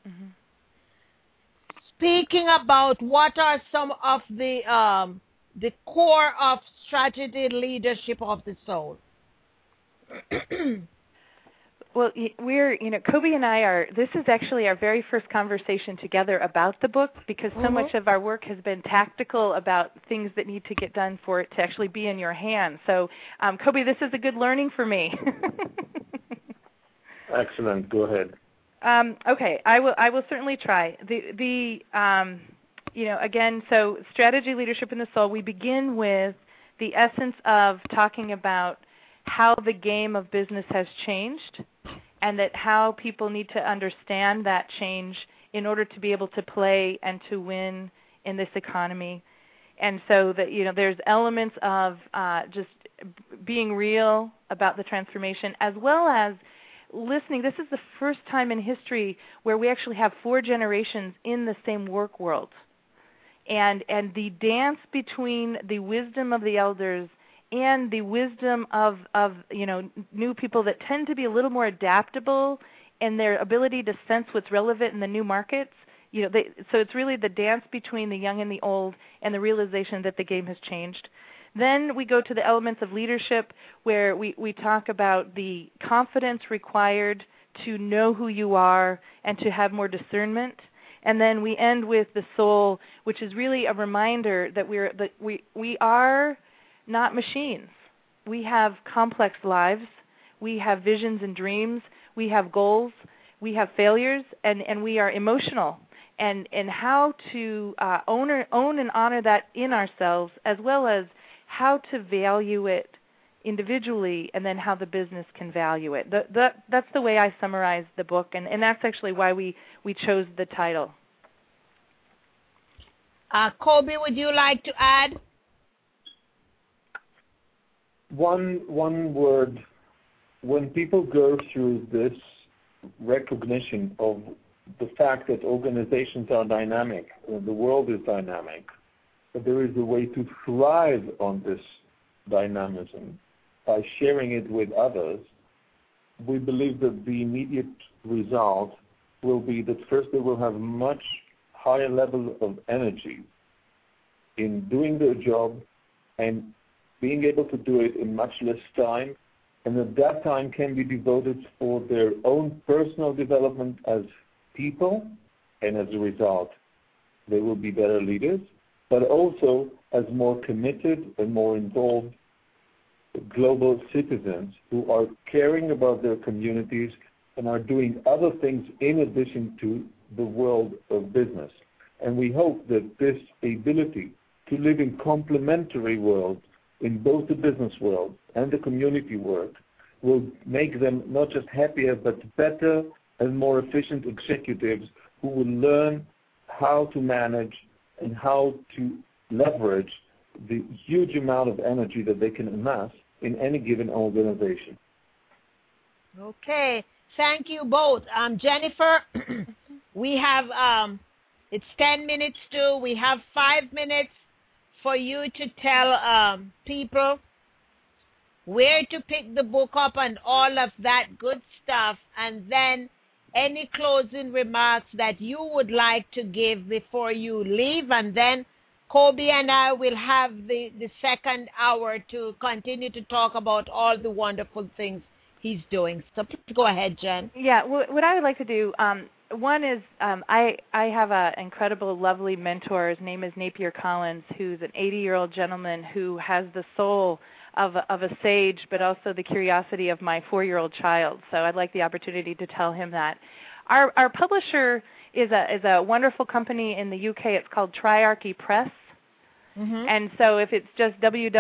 speaking about what are some of the core of strategy leadership of the soul. Well, Kobe and I this is actually our very first conversation together about the book because so much of our work has been tactical about things that need to get done for it to actually be in your hands. So, Kobe, this is a good learning for me. Excellent. Go ahead. Okay, I will certainly try. Again, so strategy, leadership, and the soul, we begin with the essence of talking about how the game of business has changed and that how people need to understand that change in order to be able to play and to win in this economy. And so that, there's elements of just being real about the transformation as well as listening. This is the first time in history where we actually have 4 generations in the same work world. And the dance between the wisdom of the elders and the wisdom of new people that tend to be a little more adaptable in their ability to sense what's relevant in the new markets. So it's really the dance between the young and the old and the realization that the game has changed. Then we go to the elements of leadership where we talk about the confidence required to know who you are and to have more discernment. And then we end with the soul, which is really a reminder that we are not machines. We have complex lives. We have visions and dreams. We have goals. We have failures, and we are emotional. And how to own and honor that in ourselves, as well as how to value it individually, and then how the business can value it. That's the way I summarize the book, and that's actually why we chose the title. Kobe, would you like to add? One word. When people go through this recognition of the fact that organizations are dynamic, the world is dynamic, but there is a way to thrive on this dynamism by sharing it with others, we believe that the immediate result will be that first they will have much higher level of energy in doing their job and being able to do it in much less time, and that time can be devoted for their own personal development as people, and as a result, they will be better leaders, but also as more committed and more involved global citizens who are caring about their communities and are doing other things in addition to the world of business. And we hope that this ability to live in complementary worlds in both the business world and the community world will make them not just happier, but better and more efficient executives who will learn how to manage and how to leverage the huge amount of energy that they can amass in any given organization. Okay. Thank you both. Jennifer, we have, it's 10 minutes to, we have 5 minutes for you to tell people where to pick the book up and all of that good stuff, and then any closing remarks that you would like to give before you leave, and then Kobe and I will have the second hour to continue to talk about all the wonderful things he's doing. So please go ahead, Jen. Yeah, what I would like to do, one is I have an incredible, lovely mentor. His name is Napier Collins, who's an 80-year-old gentleman who has the soul of a sage, but also the curiosity of my 4-year-old child. So I'd like the opportunity to tell him that. Our publisher is a wonderful company in the UK. It's called Triarchy Press. Mm-hmm. And so if it's just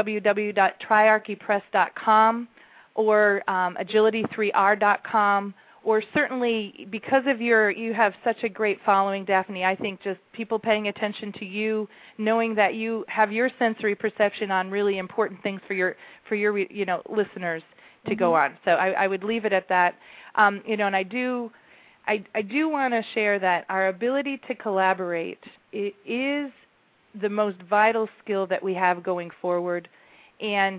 www.triarchypress.com or agility3r.com, or certainly because of you have such a great following, Daphne, I think just people paying attention to you, knowing that you have your sensory perception on really important things for your listeners to mm-hmm. go on. So I would leave it at that. And I do want to share that our ability to collaborate is the most vital skill that we have going forward. And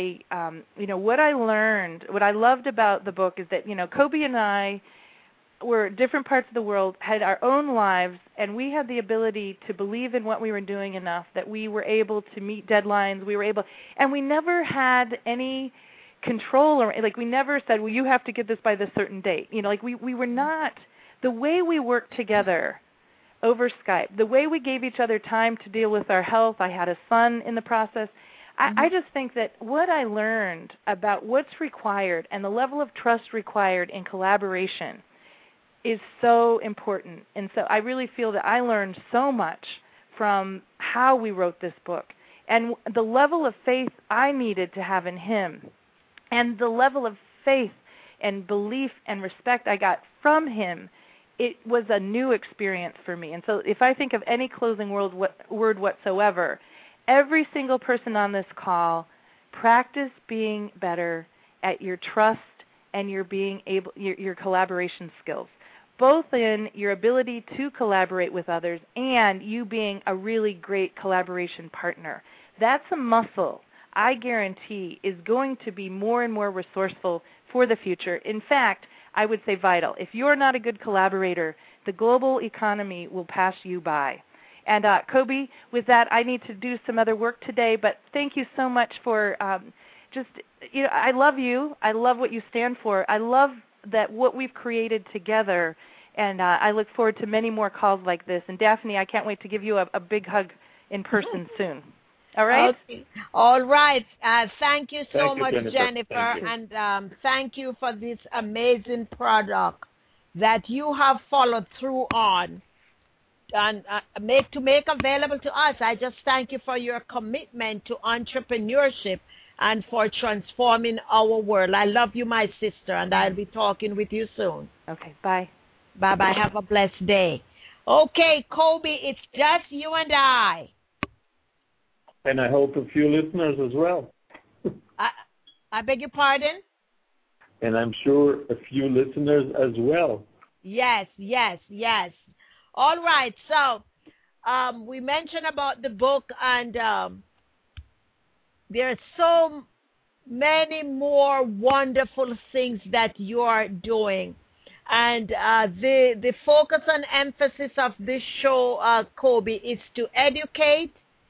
what I learned, what I loved about the book is that, Kobe and I were different parts of the world, had our own lives, and we had the ability to believe in what we were doing enough that we were able to meet deadlines. And we never had any control, or we never said, well, you have to get this by this certain date. We were not, the way we worked together over Skype, the way we gave each other time to deal with our health. I had a son in the process. Mm-hmm. I just think that what I learned about what's required and the level of trust required in collaboration is so important. And so I really feel that I learned so much from how we wrote this book and the level of faith I needed to have in him and the level of faith and belief and respect I got from him. It was a new experience for me. And so if I think of any closing word whatsoever, every single person on this call, practice being better at your trust and your collaboration skills, both in your ability to collaborate with others and you being a really great collaboration partner. That's a muscle I guarantee is going to be more and more resourceful for the future. In fact, I would say vital. If you're not a good collaborator, the global economy will pass you by. And Kobe, with that, I need to do some other work today, but thank you so much for I love you. I love what you stand for. I love that what we've created together, and I look forward to many more calls like this. And Daphne, I can't wait to give you a big hug in person soon. All right? Okay. All right. Thank you so much, Jennifer. And thank you for this amazing product that you have followed through on and make available to us. I just thank you for your commitment to entrepreneurship and for transforming our world. I love you, my sister, and I'll be talking with you soon. Okay, bye. Bye-bye. Have a blessed day. Okay, Kobe, it's just you and I. And I hope a few listeners as well. I beg your pardon? And I'm sure a few listeners as well. Yes. All right, so we mentioned about the book, and there are so many more wonderful things that you are doing. And the focus and emphasis of this show, Kobe, is to educate,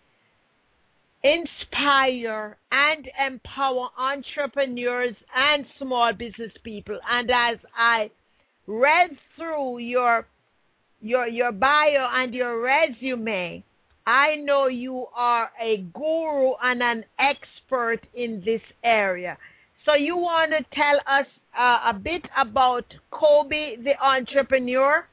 inspire, and empower entrepreneurs and small business people. And as I read through your bio and your resume, I know you are a guru and an expert in this area. So you want to tell us a bit about Kobe, the entrepreneur?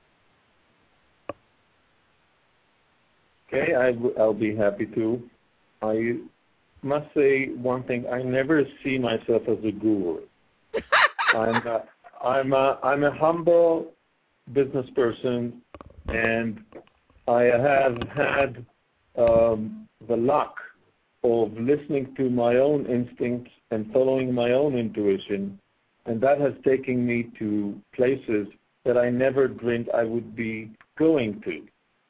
Okay, I'll be happy to. I must say one thing. I never see myself as a guru. I'm a humble business person, and I have had the luck of listening to my own instincts and following my own intuition, and that has taken me to places that I never dreamed I would be going to.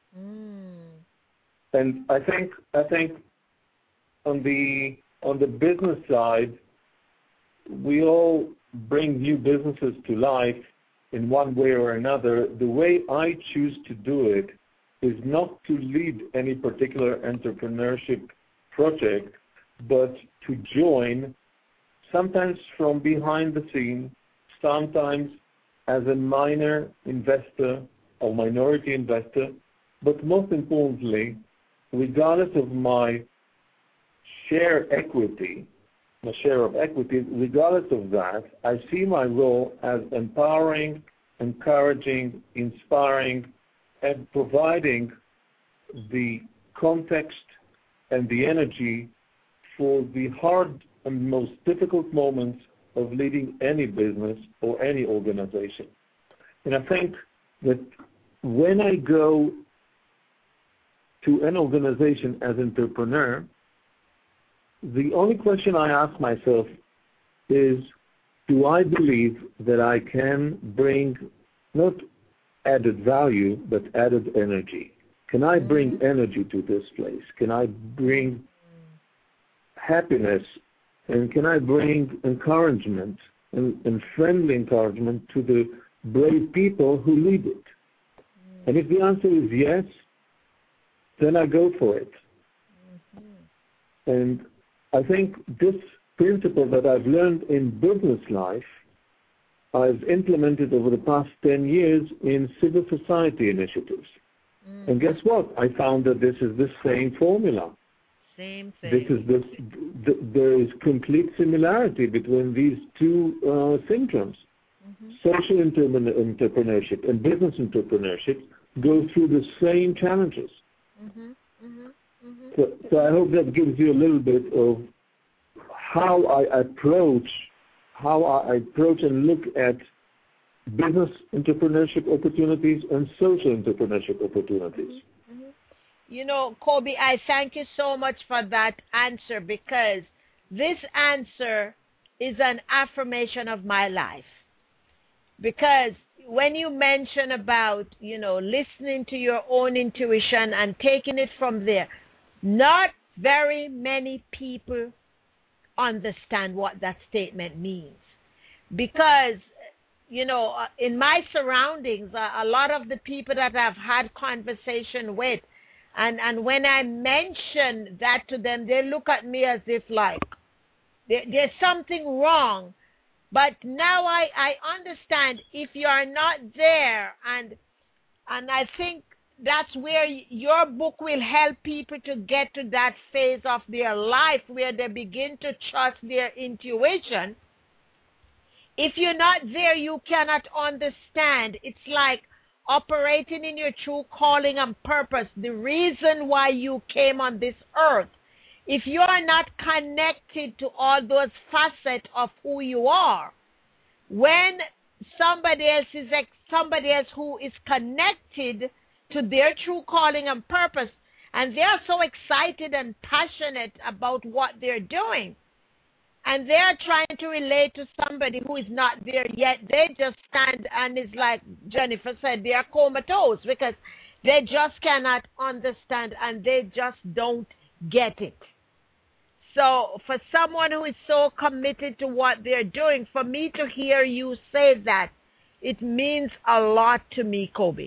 And I think on the business side, we all bring new businesses to life in one way or another. The way I choose to do it is not to lead any particular entrepreneurship project, but to join, sometimes from behind the scene, sometimes as a minor investor or minority investor, but most importantly, regardless of my share of equity, regardless of that, I see my role as empowering, encouraging, inspiring, and providing the context and the energy for the hard and most difficult moments of leading any business or any organization. And I think that when I go to an organization as an entrepreneur, the only question I ask myself is, do I believe that I can bring not added value, but added energy? Can I bring energy to this place? Can I bring happiness? And can I bring encouragement and friendly encouragement to the brave people who lead it? And if the answer is yes, then I go for it. And I think this principle that I've learned in business life, I've implemented over the past 10 years in civil society initiatives. And guess what? I found that this is the same formula. Same thing. There is complete similarity between these two syndromes. Social entrepreneurship and business entrepreneurship go through the same challenges. So I hope that gives you a little bit of how I approach and look at business entrepreneurship opportunities and social entrepreneurship opportunities. You know, Kobi, I thank you so much for that answer, because this answer is an affirmation of my life. Because when you mention about, listening to your own intuition and taking it from there, not very many people understand what that statement means. Because, in my surroundings, a lot of the people that I've had conversation with, and when I mention that to them, they look at me as if like there's something wrong. But now I understand if you are not there, and I think that's where your book will help people to get to that phase of their life where they begin to trust their intuition. If you're not there, you cannot understand. It's like operating in your true calling and purpose, the reason why you came on this earth. If you are not connected to all those facets of who you are, when somebody else who is connected to their true calling and purpose, and they are so excited and passionate about what they're doing, and they're trying to relate to somebody who is not there yet, they just stand and it's like Jennifer said, they are comatose because they just cannot understand and they just don't get it. So for someone who is so committed to what they're doing, for me to hear you say that, it means a lot to me, Kobi.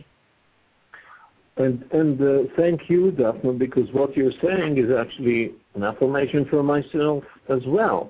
And thank you, Daphne, because what you're saying is actually an affirmation for myself as well.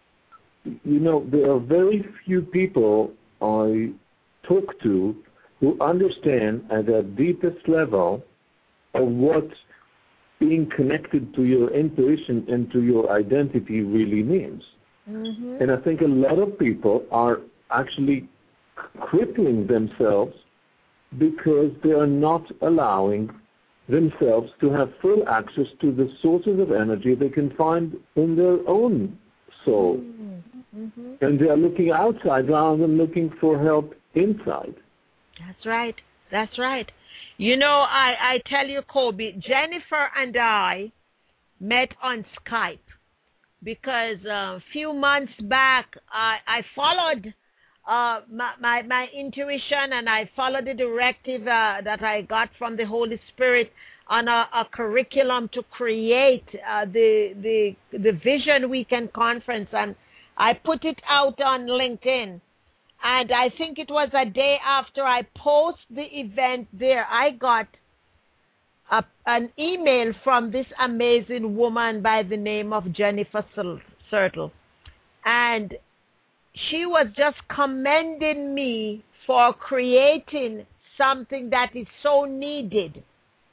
There are very few people I talk to who understand at the deepest level of what being connected to your intuition and to your identity really means. And I think a lot of people are actually crippling themselves because they are not allowing themselves to have full access to the sources of energy they can find in their own soul. And they are looking outside rather than looking for help inside. That's right. That's right. You know, I tell you, Kobe, Jennifer and I met on Skype because a few months back I followed my intuition, and I followed the directive that I got from the Holy Spirit on a curriculum to create the Vision Weekend Conference, and I put it out on LinkedIn. And I think it was a day after I posted the event there, I got an email from this amazing woman by the name of Jennifer Sertle. And she was just commending me for creating something that is so needed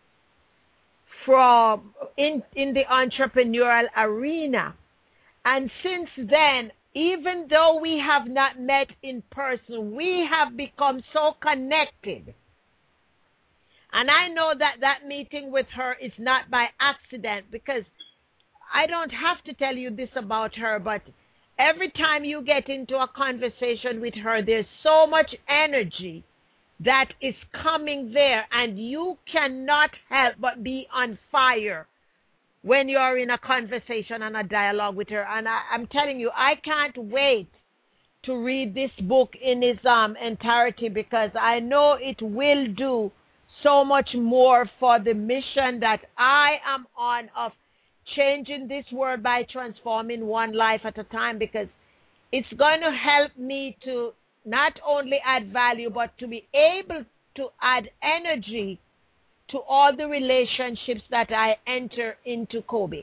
in the entrepreneurial arena. And since then, even though we have not met in person, we have become so connected. And I know that that meeting with her is not by accident, because I don't have to tell you this about her, but every time you get into a conversation with her, there's so much energy that is coming there, and you cannot help but be on fire when you're in a conversation and a dialogue with her. And I'm telling you, I can't wait to read this book in its entirety, because I know it will do so much more for the mission that I am on of changing this world by transforming one life at a time, because it's going to help me to not only add value, but to be able to add energy to all the relationships that I enter into, Kobe.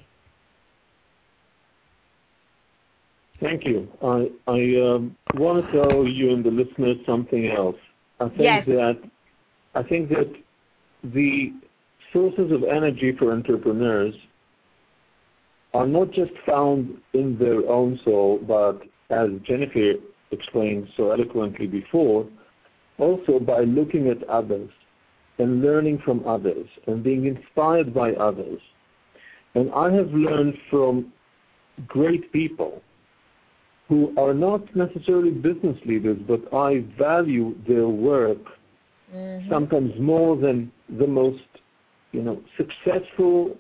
Thank you. I want to tell you and the listeners something else. I think that the sources of energy for entrepreneurs are not just found in their own soul, but as Jennifer explained so eloquently before, also by looking at others and learning from others and being inspired by others. And I have learned from great people who are not necessarily business leaders, but I value their work sometimes more than the most, successful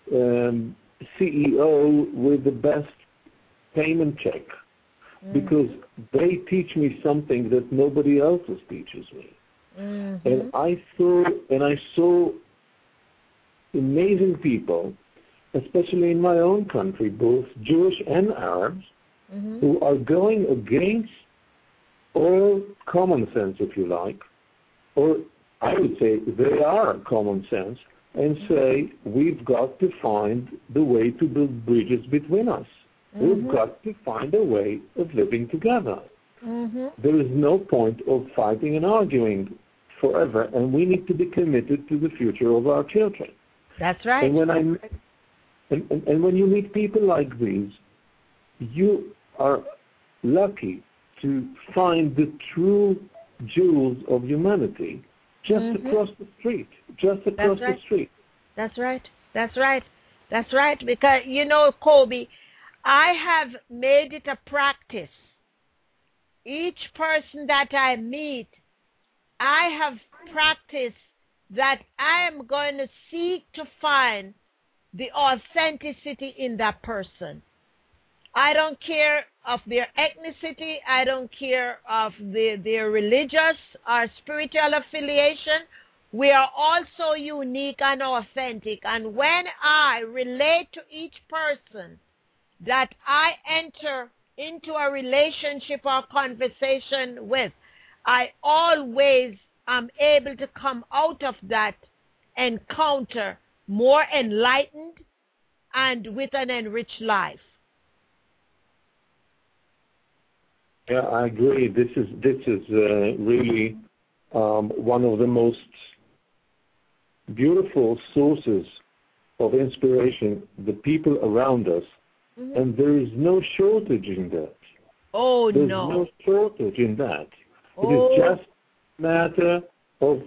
CEO with the best payment check, because they teach me something that nobody else teaches me. And I saw amazing people, especially in my own country, both Jewish and Arabs, who are going against all common sense, if you like, or I would say they are common sense, and say we've got to find the way to build bridges between us. We've got to find a way of living together. There is no point of fighting and arguing forever, and we need to be committed to the future of our children. That's right. And when you meet people like these, you are lucky to find the true jewels of humanity just across the street. The street. That's right. That's right. That's right. Because, Kobe, I have made it a practice. Each person that I meet, I have practiced that I am going to seek to find the authenticity in that person. I don't care of their ethnicity. I don't care of their religious or spiritual affiliation. We are all so unique and authentic. And when I relate to each person that I enter into a relationship or conversation with, I always am able to come out of that encounter more enlightened and with an enriched life. Yeah, I agree. This is really one of the most beautiful sources of inspiration, the people around us, and there is no shortage in that. Oh, There's no shortage in that. It is just a matter of,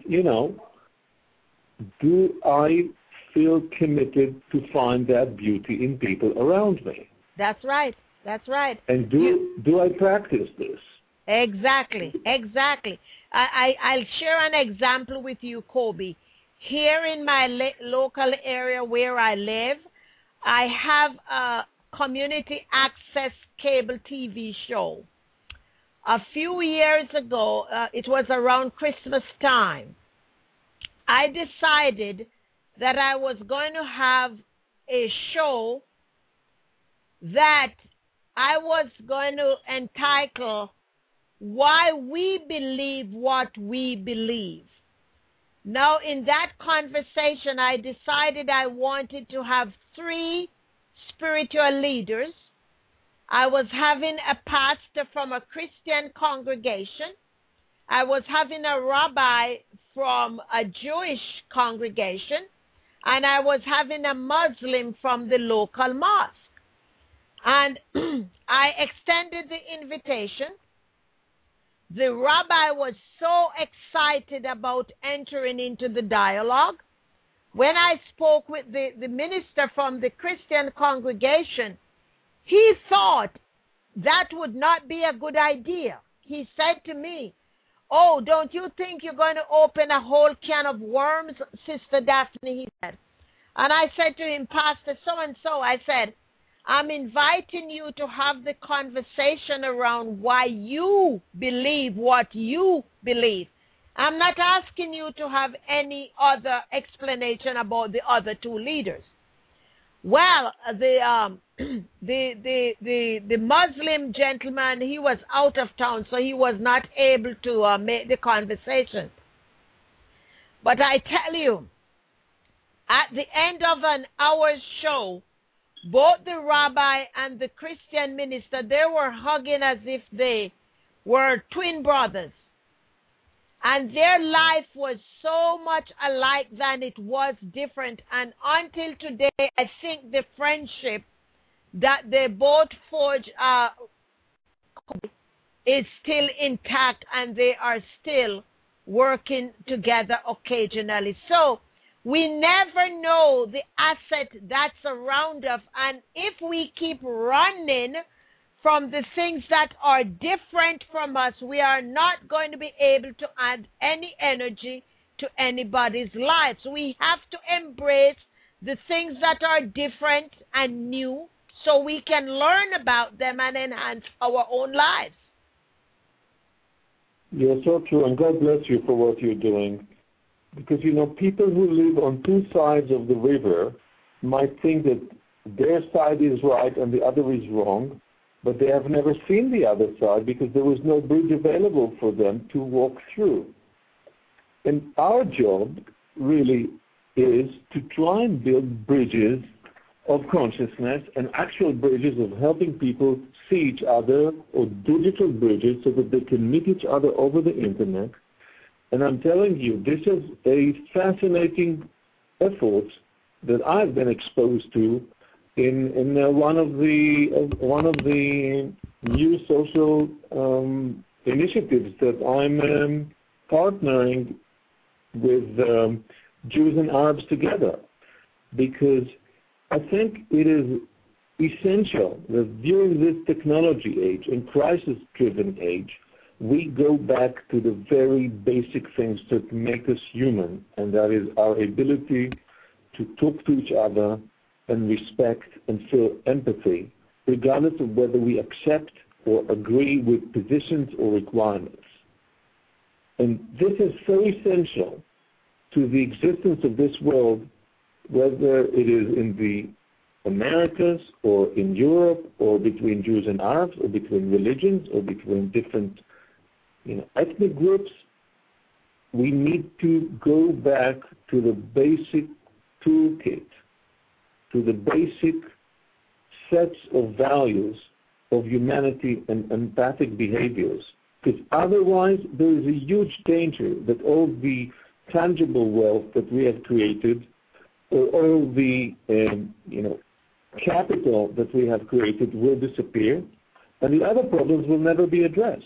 do I feel committed to find that beauty in people around me? That's right. That's right. And do I practice this? Exactly. I'll share an example with you, Kobe. Here in my local area where I live, I have a community access cable TV show. A few years ago, it was around Christmas time, I decided that I was going to have a show that I was going to entitle Why We Believe What We Believe. Now, in that conversation, I decided I wanted to have 3 spiritual leaders. I was having a pastor from a Christian congregation. I was having a rabbi from a Jewish congregation. And I was having a Muslim from the local mosque. And I extended the invitation. The rabbi was so excited about entering into the dialogue. When I spoke with the minister from the Christian congregation, he thought that would not be a good idea. He said to me, "Oh, don't you think you're going to open a whole can of worms, Sister Daphne?" he said. And I said to him, "Pastor so-and-so," I said, "I'm inviting you to have the conversation around why you believe what you believe. I'm not asking you to have any other explanation about the other 2 leaders." Well, the Muslim gentleman, he was out of town, so he was not able to make the conversation. But I tell you, at the end of an hour's show, both the rabbi and the Christian minister, they were hugging as if they were twin brothers. And their life was so much alike than it was different. And until today, I think the friendship that they both forged is still intact, and they are still working together occasionally. So we never know the asset that's around us. And if we keep running from the things that are different from us, we are not going to be able to add any energy to anybody's life. So we have to embrace the things that are different and new so we can learn about them and enhance our own lives. You're so true, and God bless you for what you're doing. Because, people who live on 2 sides of the river might think that their side is right and the other is wrong, but they have never seen the other side because there was no bridge available for them to walk through. And our job really is to try and build bridges of consciousness and actual bridges of helping people see each other, or digital bridges so that they can meet each other over the internet. And I'm telling you, this is a fascinating effort that I've been exposed to in one of the new social initiatives that I'm partnering with Jews and Arabs together, because I think it is essential that during this technology age and crisis-driven age, we go back to the very basic things that make us human, and that is our ability to talk to each other and respect and feel empathy, regardless of whether we accept or agree with positions or requirements. And this is so essential to the existence of this world, whether it is in the Americas or in Europe or between Jews and Arabs or between religions or between different ethnic groups. We need to go back to the basic toolkit, to the basic sets of values of humanity and empathic behaviors, because otherwise there is a huge danger that all the tangible wealth that we have created, or all the capital that we have created will disappear, and the other problems will never be addressed.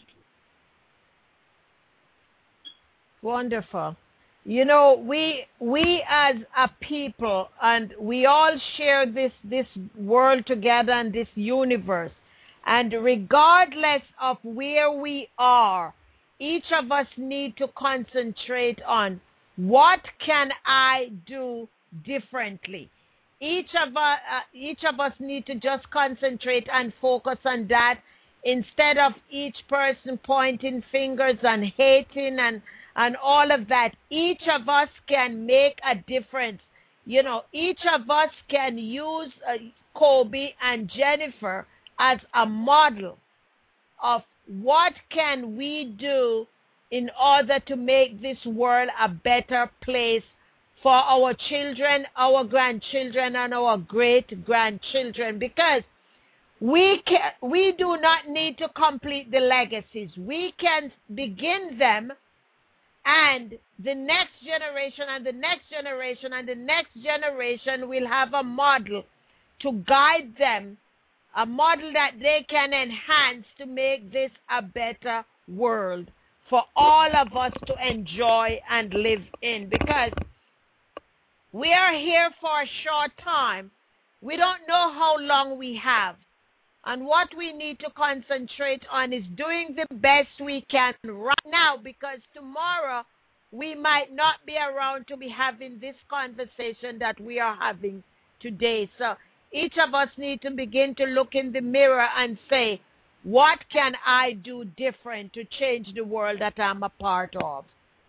Wonderful. We as a people, and we all share this world together and this universe. And regardless of where we are, each of us need to concentrate on what can I do differently. Each of us need to just concentrate and focus on that instead of each person pointing fingers and hating and all of that. Each of us can make a difference. You know, each of us can use Kobe and Jennifer as a model of what can we do in order to make this world a better place for our children, our grandchildren, and our great-grandchildren. Because we do not need to complete the legacies. We can begin them, and the next generation and the next generation and the next generation will have a model to guide them, a model that they can enhance to make this a better world for all of us to enjoy and live in. Because we are here for a short time. We don't know how long we have. And what we need to concentrate on is doing the best we can right now, because tomorrow we might not be around to be having this conversation that we are having today. So each of us need to begin to look in the mirror and say, what can I do different to change the world that I'm a part of?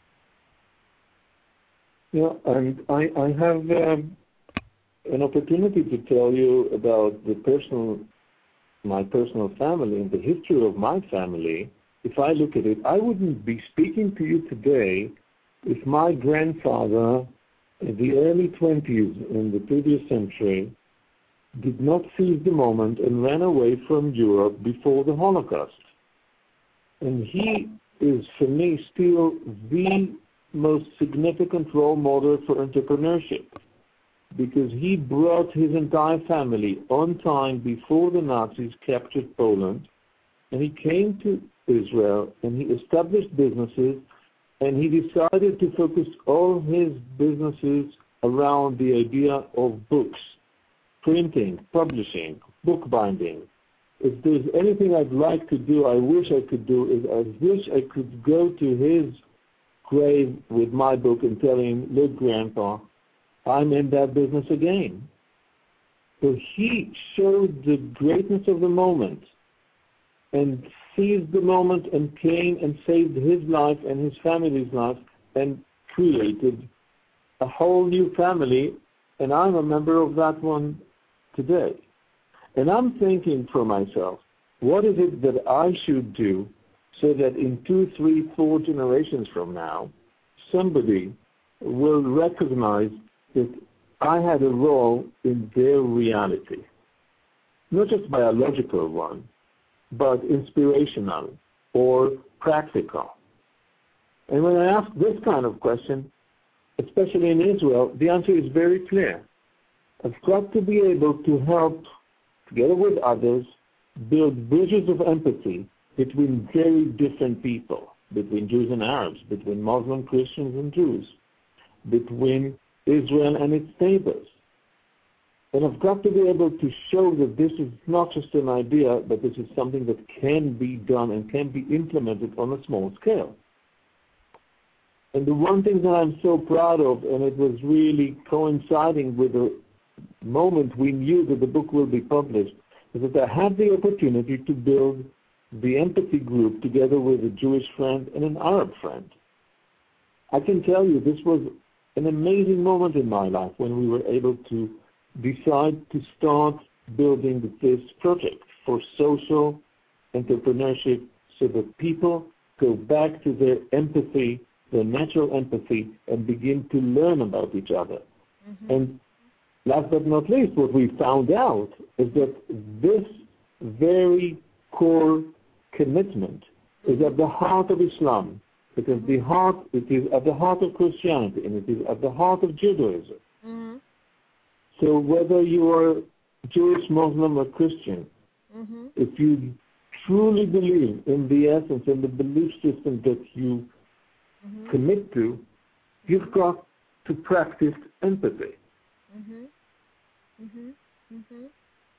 Yeah, and I have an opportunity to tell you about my personal family and the history of my family. If I look at it, I wouldn't be speaking to you today if my grandfather in the early 20s in the previous century did not seize the moment and ran away from Europe before the Holocaust. And he is, for me, still the most significant role model for entrepreneurship, because he brought his entire family on time before the Nazis captured Poland, and he came to Israel and he established businesses, and he decided to focus all his businesses around the idea of books, printing, publishing, bookbinding. If there's anything I'd like to do, I wish I could do, is I wish I could go to his grave with my book and tell him, look, Grandpa, I'm in that business again. So he showed the greatness of the moment and seized the moment and came and saved his life and his family's life and created a whole new family, and I'm a member of that one today. And I'm thinking for myself, what is it that I should do so that in 2, 3, 4 generations from now, somebody will recognize that I had a role in their reality, not just biological one, but inspirational or practical. And when I ask this kind of question, especially in Israel, the answer is very clear. I've got to be able to help, together with others, build bridges of empathy between very different people, between Jews and Arabs, between Muslim Christians and Jews, between Israel and its neighbors. And I've got to be able to show that this is not just an idea, but this is something that can be done and can be implemented on a small scale. And the one thing that I'm so proud of, and it was really coinciding with the moment we knew that the book will be published, is that I had the opportunity to build the empathy group together with a Jewish friend and an Arab friend. I can tell you this was an amazing moment in my life when we were able to decide to start building this project for social entrepreneurship so that people go back to their empathy, their natural empathy, and begin to learn about each other. Mm-hmm. And last but not least, what we found out is that this very core commitment is at the heart of Islam. It is at the heart of Christianity, and it is at the heart of Judaism. Mm-hmm. So whether you are Jewish, Muslim, or Christian, mm-hmm. if you truly believe in the essence and the belief system that you mm-hmm. commit to, you've got to practice empathy. Mm-hmm. Mm-hmm. Mm-hmm.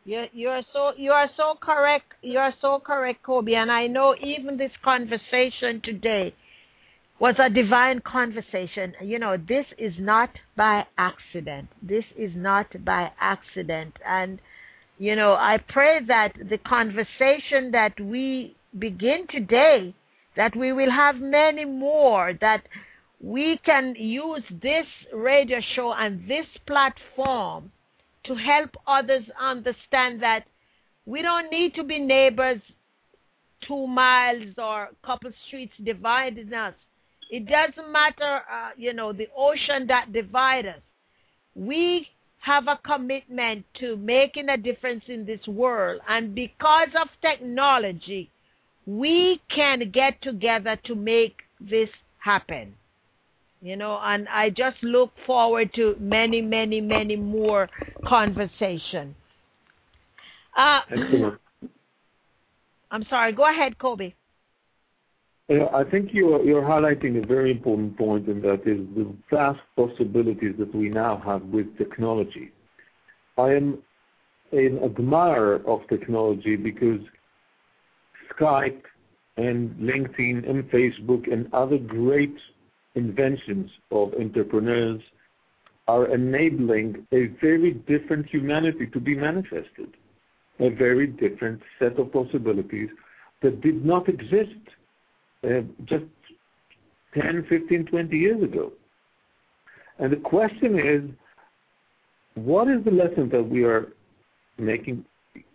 You are so correct. You are so correct, Kobe. And I know even this conversation today was a divine conversation. You know, this is not by accident. This is not by accident. And, you know, I pray that the conversation that we begin today, that we will have many more, that we can use this radio show and this platform to help others understand that we don't need to be neighbors 2 miles or a couple streets dividing us. It doesn't matter, you know, the ocean that divides us. We have a commitment to making a difference in this world. And because of technology, we can get together to make this happen. You know, and I just look forward to many, many, many more conversation. Excellent. I'm sorry. Go ahead, Kobe. I think you're highlighting a very important point, and that is the vast possibilities that we now have with technology. I am an admirer of technology because Skype and LinkedIn and Facebook and other great inventions of entrepreneurs are enabling a very different humanity to be manifested, a very different set of possibilities that did not exist just 10, 15, 20 years ago. And the question is, what is the lesson that we are making,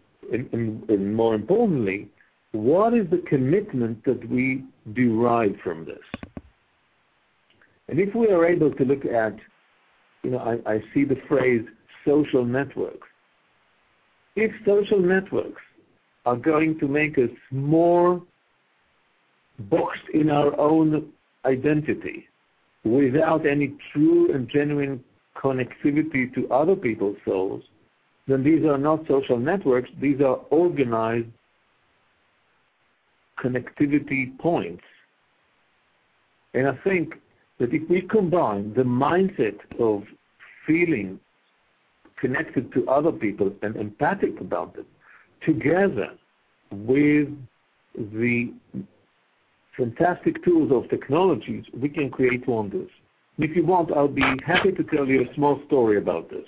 and more importantly, what is the commitment that we derive from this? And if we are able to look at, you know, I see the phrase social networks. If social networks are going to make us more boxed in our own identity without any true and genuine connectivity to other people's souls, then these are not social networks, these are organized connectivity points. And I think that if we combine the mindset of feeling connected to other people and empathic about them together with the fantastic tools of technologies, we can create wonders. If you want, I'll be happy to tell you a small story about this.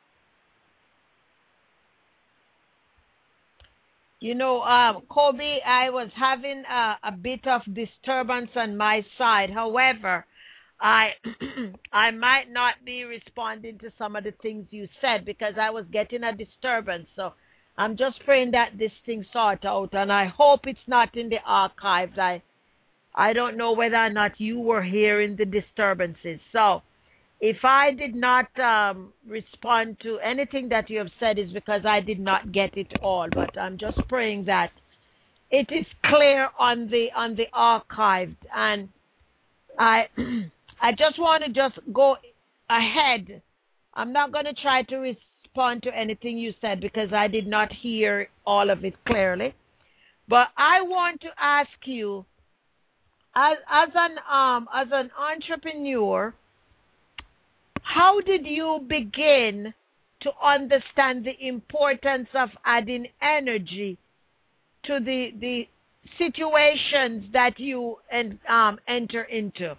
You know, Kobe, I was having a bit of disturbance on my side. However, I might not be responding to some of the things you said because I was getting a disturbance. So I'm just praying that this thing sort out, and I hope it's not in the archives. I don't know whether or not you were hearing the disturbances. So if I did not respond to anything that you have said, is because I did not get it all. But I'm just praying that it is clear on the archived. And I just want to just go ahead. I'm not going to try to respond to anything you said because I did not hear all of it clearly. But I want to ask you, as an entrepreneur, how did you begin to understand the importance of adding energy to the situations that you enter into?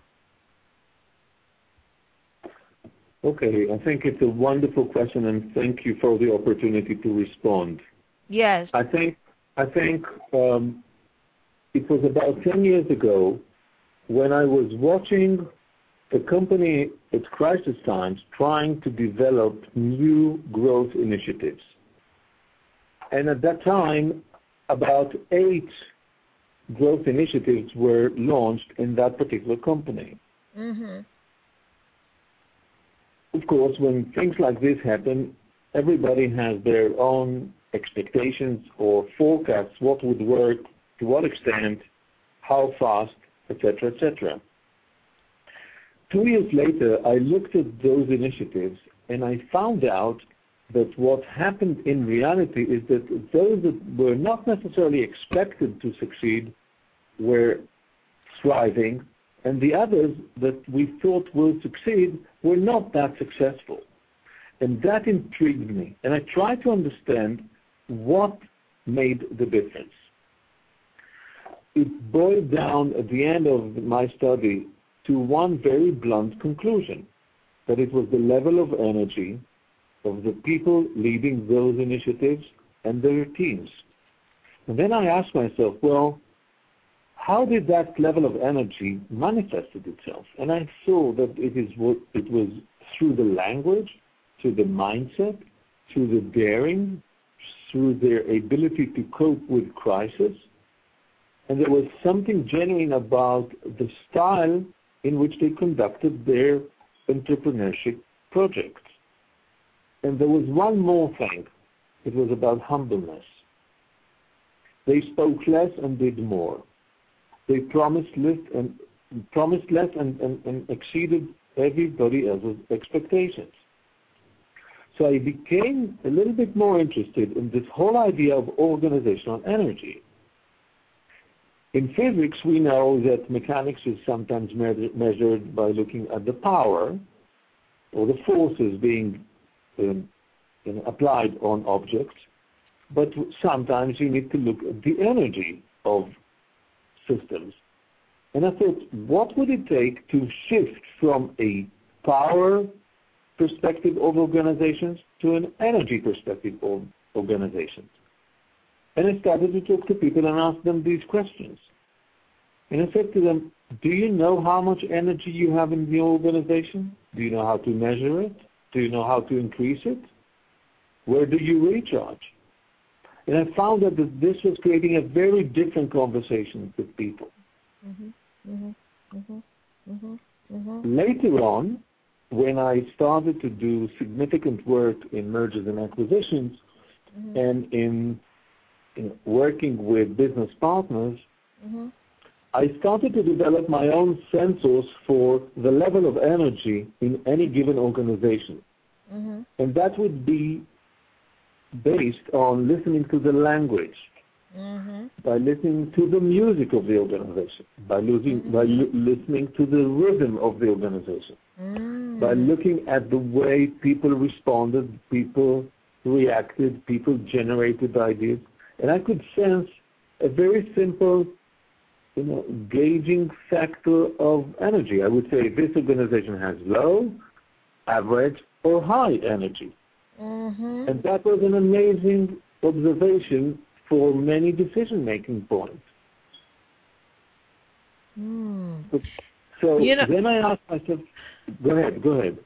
Okay, I think it's a wonderful question, and thank you for the opportunity to respond. Yes. I think it was about 10 years ago when I was watching a company at crisis times trying to develop new growth initiatives. And at that time, about 8 growth initiatives were launched in that particular company. Mm-hmm. Of course, when things like this happen, everybody has their own expectations or forecasts, what would work, to what extent, how fast, etc., etc. 2 years later, I looked at those initiatives and I found out that what happened in reality is that those that were not necessarily expected to succeed were thriving, and the others that we thought will succeed were not that successful. And that intrigued me. And I tried to understand what made the difference? It boiled down at the end of my study to one very blunt conclusion, that it was the level of energy of the people leading those initiatives and their teams. And then I asked myself, well, how did that level of energy manifested itself? And I saw that it was through the language, through the mindset, through the daring, through their ability to cope with crisis. And there was something genuine about the style in which they conducted their entrepreneurship projects. And there was one more thing. It was about humbleness. They spoke less and did more. They promised less and exceeded everybody else's expectations. So I became a little bit more interested in this whole idea of organizational energy. In physics, we know that mechanics is sometimes measured by looking at the power or the forces being applied on objects, but sometimes you need to look at the energy of systems. And I thought, what would it take to shift from a power perspective of organizations to an energy perspective of organizations? And I started to talk to people and ask them these questions. And I said to them, do you know how much energy you have in your organization? Do you know how to measure it? Do you know how to increase it? Where do you recharge? And I found that this was creating a very different conversation with people. Later on, when I started to do significant work in mergers and acquisitions and in working with business partners, I started to develop my own sensors for the level of energy in any given organization. And that would be based on listening to the language, by listening to the music of the organization, by listening to the rhythm of the organization, by looking at the way people responded, people reacted, people generated ideas. And I could sense a very simple gauging factor of energy. I would say this organization has low, average, or high energy. And that was an amazing observation for many decision-making points. So then I asked myself, go ahead.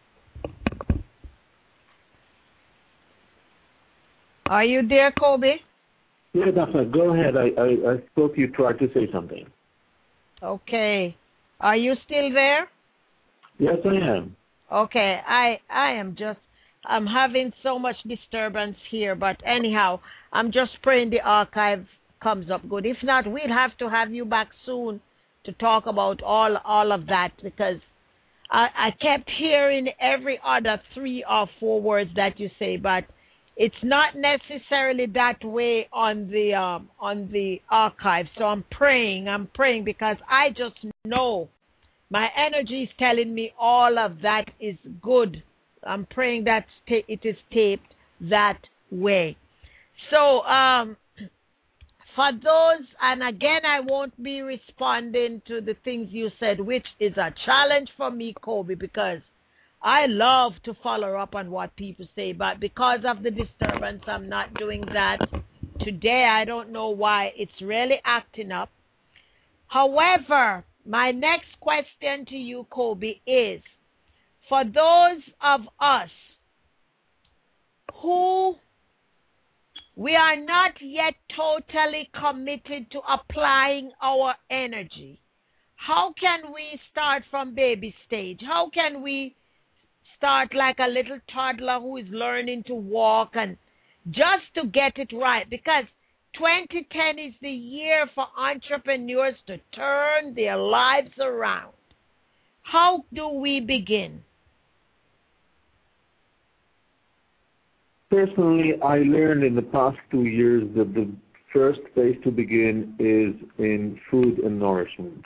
Are you there, Kobe? Yeah, Daphne, go ahead. I thought you tried to say something. Okay. Are you still there? Yes, I am. Okay. I'm having so much disturbance here, but anyhow, I'm just praying the archive comes up good. If not, we'll have to have you back soon to talk about all of that, because I kept hearing every other 3 or 4 words that you say, but it's not necessarily that way on the archive. So I'm praying because I just know my energy is telling me all of that is good. I'm praying that it is taped that way. So for those, and again, I won't be responding to the things you said, which is a challenge for me, Kobe, because I love to follow up on what people say, but because of the disturbance, I'm not doing that today. I don't know why it's really acting up. However, my next question to you, Kobe, is for those of us who we are not yet totally committed to applying our energy, how can we start from baby stage? How can we start like a little toddler who is learning to walk and just to get it right? Because 2010 is the year for entrepreneurs to turn their lives around. How do we begin? Personally, I learned in the past 2 years that the first place to begin is in food and nourishment.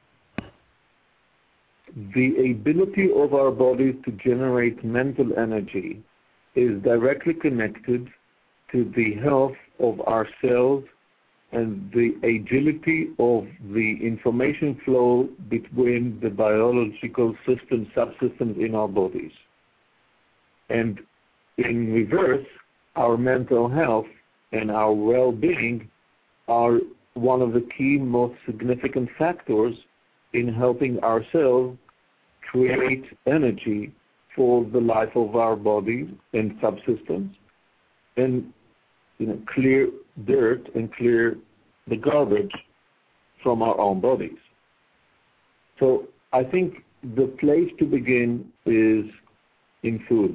The ability of our bodies to generate mental energy is directly connected to the health of our cells and the agility of the information flow between the biological systems, subsystems in our bodies. And in reverse, our mental health and our well-being are one of the key, most significant factors in helping our cells create energy for the life of our body and subsystems, and clear dirt and clear the garbage from our own bodies. So I think the place to begin is in food.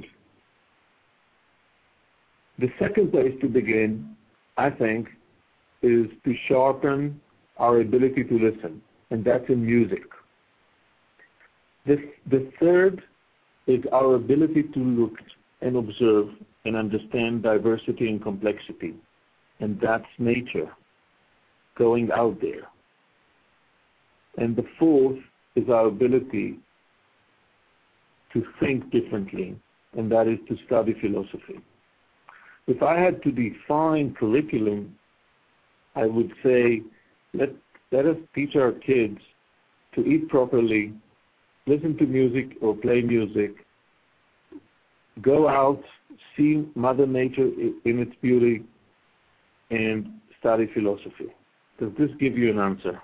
The second place to begin, I think, is to sharpen our ability to listen, and that's in music. The third is our ability to look and observe and understand diversity and complexity, and that's nature, going out there. And the fourth is our ability to think differently, and that is to study philosophy. If I had to define curriculum, I would say let us teach our kids to eat properly, listen to music or play music, go out, see Mother Nature in its beauty, and study philosophy. Does this give you an answer?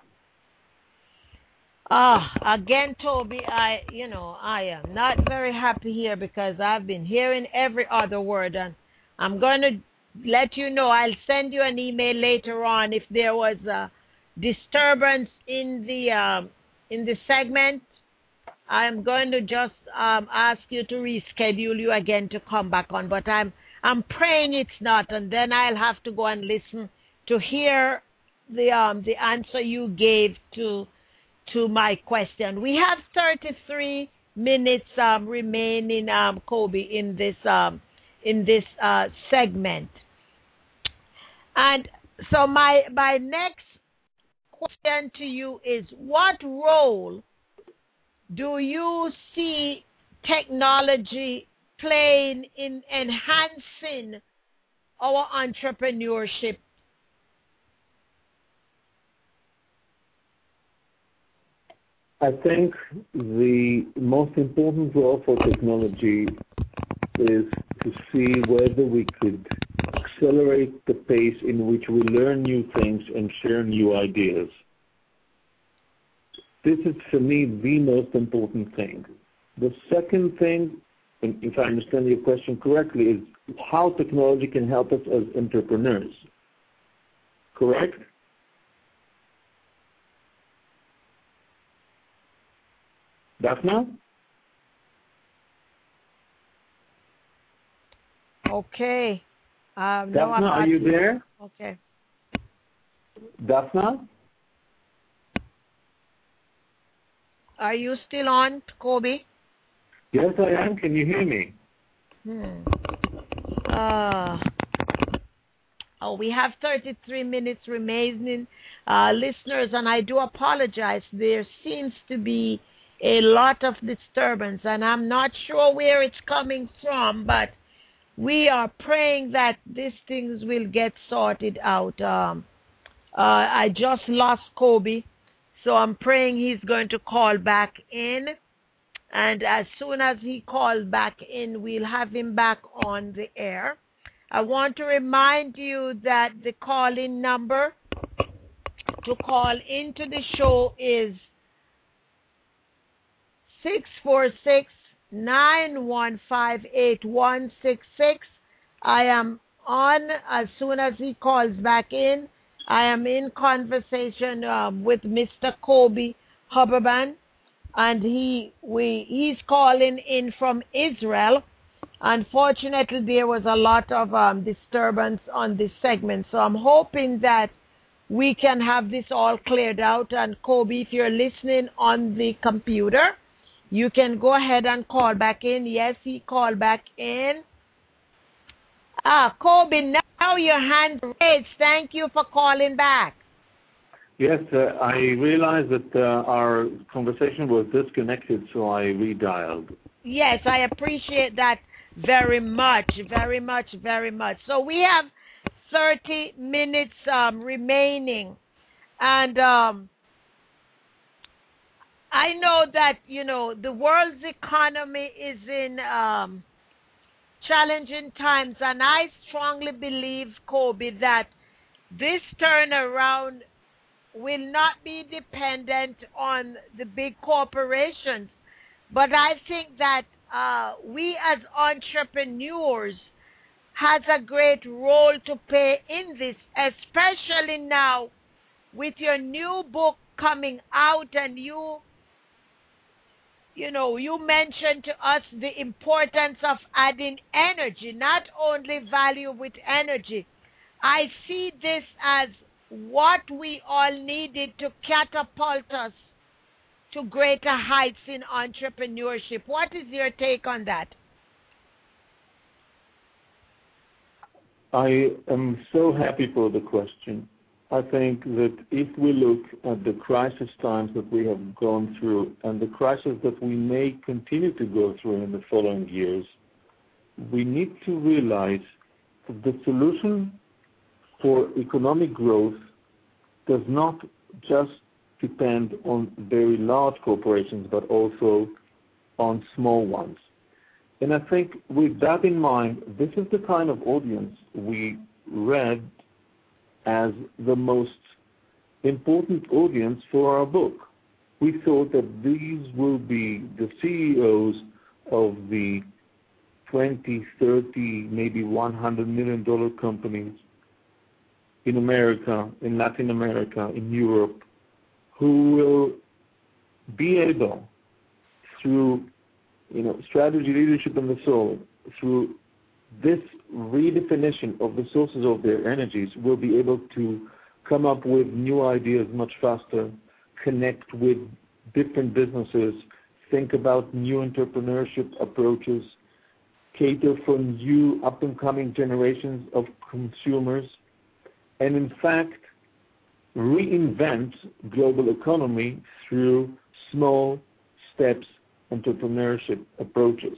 Again, Toby, I am not very happy here because I've been hearing every other word, and I'm going to let you know. I'll send you an email later on if there was a disturbance in the segment. I'm going to just ask you to reschedule you again to come back on, but I'm praying it's not, and then I'll have to go and listen to hear the answer you gave to my question. We have 33 minutes remaining, Kobe, in this segment. And so my next question to you is, what role do you see technology playing in enhancing our entrepreneurship? I think the most important role for technology is to see whether we could accelerate the pace in which we learn new things and share new ideas. This is, for me, the most important thing. The second thing, and if I understand your question correctly, is how technology can help us as entrepreneurs. Correct? Daphna? Okay. Daphna, are you there? Okay. Daphna? Are you still on, Kobe? Yes, I am. Can you hear me? We have 33 minutes remaining, listeners, and I do apologize. There seems to be a lot of disturbance, and I'm not sure where it's coming from, but we are praying that these things will get sorted out. I just lost Kobe, so I'm praying he's going to call back in. And as soon as he calls back in, we'll have him back on the air. I want to remind you that the call-in number to call into the show is 646-915-8166. I am on as soon as he calls back in. I am in conversation with Mr. Kobe Huberman, and he's calling in from Israel. Unfortunately, there was a lot of disturbance on this segment, so I'm hoping that we can have this all cleared out. And Kobe, if you're listening on the computer, you can go ahead and call back in. Yes, he called back in. Kobe, now your hand raised. Thank you for calling back. Yes, I realized that our conversation was disconnected, so I redialed. Yes, I appreciate that very much, very much, very much. So we have 30 minutes remaining. And I know that, the world's economy is in challenging times, and I strongly believe, Kobe, that this turnaround will not be dependent on the big corporations, but I think that we as entrepreneurs has a great role to play in this, especially now with your new book coming out, and you mentioned to us the importance of adding energy, not only value with energy. I see this as what we all needed to catapult us to greater heights in entrepreneurship. What is your take on that? I am so happy for the question. I think that if we look at the crisis times that we have gone through and the crisis that we may continue to go through in the following years, we need to realize that the solution for economic growth does not just depend on very large corporations, but also on small ones. And I think with that in mind, this is the kind of audience we read as the most important audience for our book. We thought that these will be the CEOs of the 20, 30, maybe $100 million companies in America, in Latin America, in Europe, who will be able, through strategy, leadership, and the soul, through this redefinition of the sources of their energies, will be able to come up with new ideas much faster, connect with different businesses, think about new entrepreneurship approaches, cater for new up-and-coming generations of consumers, and in fact, reinvent global economy through small steps entrepreneurship approaches.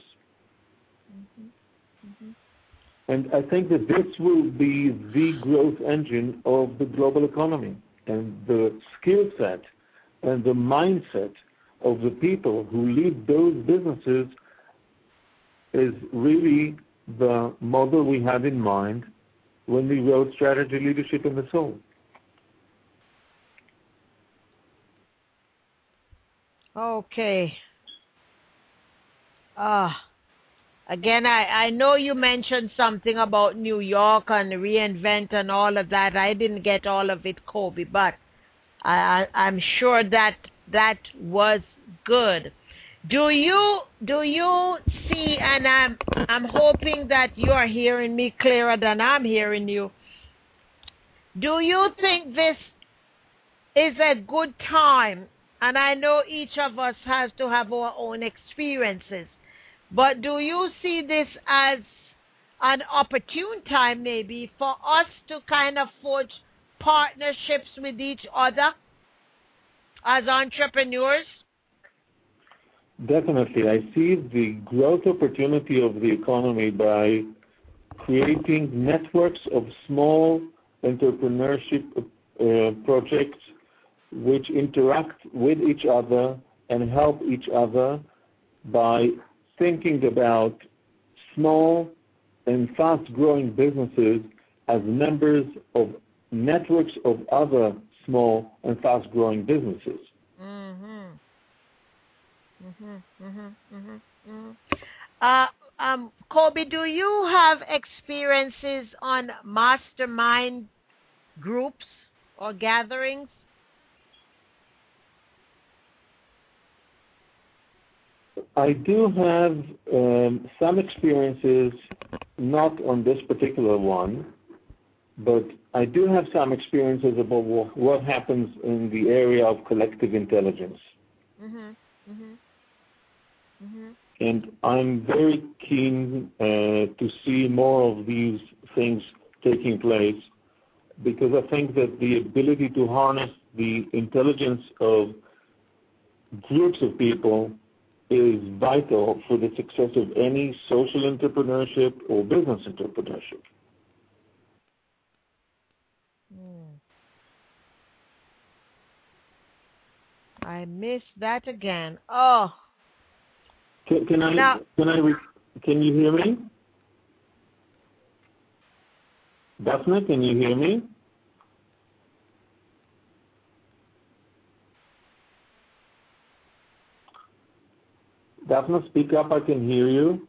And I think that this will be the growth engine of the global economy, and the skill set and the mindset of the people who lead those businesses is really the model we had in mind when we wrote Strategy, Leadership, and the Soul. Okay. Again, I know you mentioned something about New York and reinvent and all of that. I didn't get all of it, Kobe, but I'm sure that was good. Do you see, and I'm hoping that you are hearing me clearer than I'm hearing you. Do you think this is a good time? And I know each of us has to have our own experiences. But do you see this as an opportune time maybe for us to kind of forge partnerships with each other as entrepreneurs? Definitely. I see the growth opportunity of the economy by creating networks of small entrepreneurship projects which interact with each other and help each other by thinking about small and fast-growing businesses as members of networks of other small and fast-growing businesses. Kobe, do you have experiences on mastermind groups or gatherings? I do have some experiences, not on this particular one, but I do have some experiences about what happens in the area of collective intelligence. And I'm very keen to see more of these things taking place, because I think that the ability to harness the intelligence of groups of people is vital for the success of any social entrepreneurship or business entrepreneurship. Hmm. I missed that again. Oh, Can now, can you hear me? Daphne, can you hear me? Daphne, speak up. I can hear you.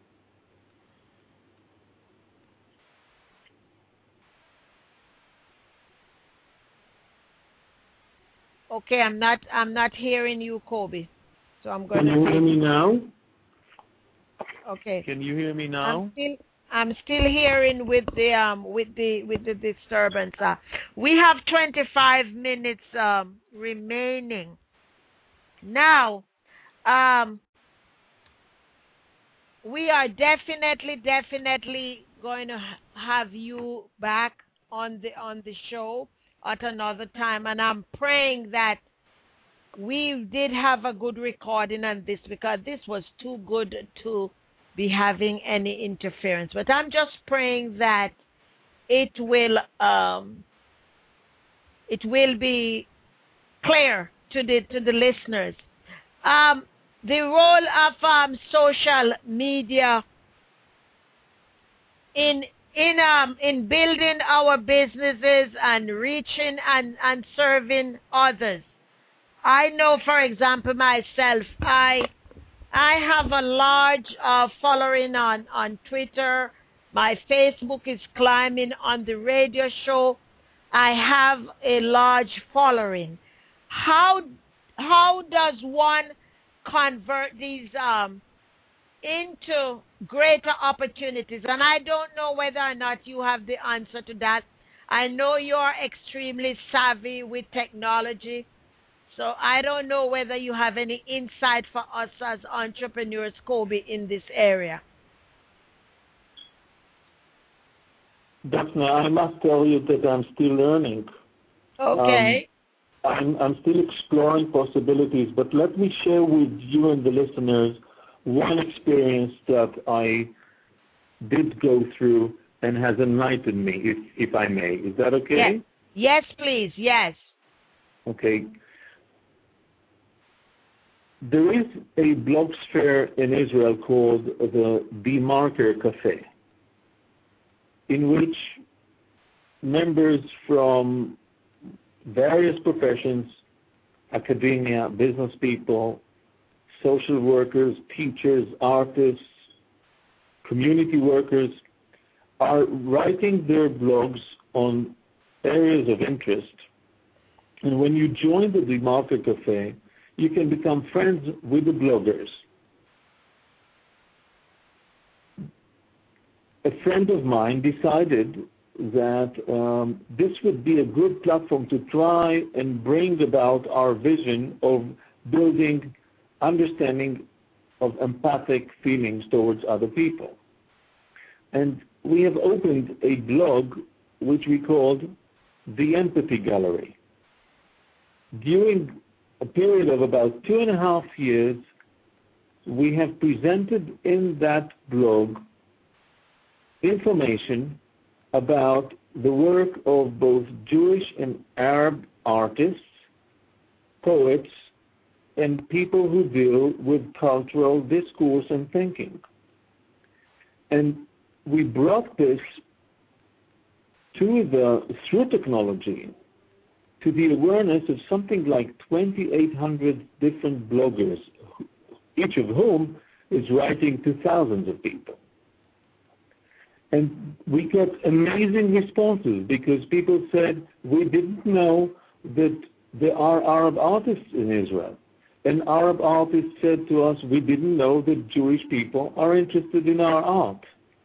okay, I'm not hearing you, Kobe. So I'm going Can you hear me now? Okay. Can you hear me now? I'm still hearing with the disturbance. We have 25 minutes remaining. Now, we are definitely going to have you back on the show at another time, and I'm praying that we did have a good recording on this, because this was too good to be having any interference. But I'm just praying that it will be clear to the listeners. The role of social media in building our businesses and reaching and serving others. I know, for example, myself, I have a large following on Twitter. My Facebook is climbing. On the radio show, I have a large following. How does one convert these into greater opportunities? And I don't know whether or not you have the answer to that. I know you're extremely savvy with technology. So I don't know whether you have any insight for us as entrepreneurs, Kobe, in this area. Daphne, I must tell you that I'm still learning. Okay. I'm still exploring possibilities, but let me share with you and the listeners one experience that I did go through and has enlightened me, if I may. Is that okay? Yes, please. Yes. Okay. There is a blogosphere in Israel called the DeMarker Cafe, in which members from various professions, academia, business people, social workers, teachers, artists, community workers, are writing their blogs on areas of interest. And when you join the DeMarker Cafe, you can become friends with the bloggers. A friend of mine decided that this would be a good platform to try and bring about our vision of building understanding of empathic feelings towards other people. And we have opened a blog which we called The Empathy Gallery. During a period of about 2.5 years, we have presented in that blog information about the work of both Jewish and Arab artists, poets, and people who deal with cultural discourse and thinking. And we brought this through technology to the awareness of something like 2,800 different bloggers, each of whom is writing to thousands of people. And we got amazing responses because people said, we didn't know that there are Arab artists in Israel. And Arab artists said to us, we didn't know that Jewish people are interested in our art.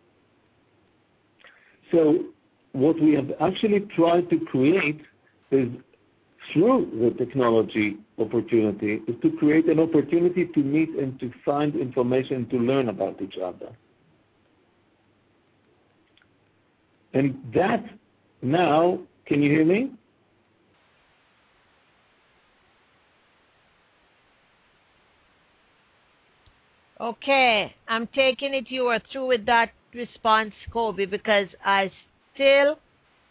So what we have actually tried to create is, through the technology opportunity, is to create an opportunity to meet and to find information, to learn about each other. And that now, can you hear me? Okay, I'm taking it you are through with that response, Kobe, because I still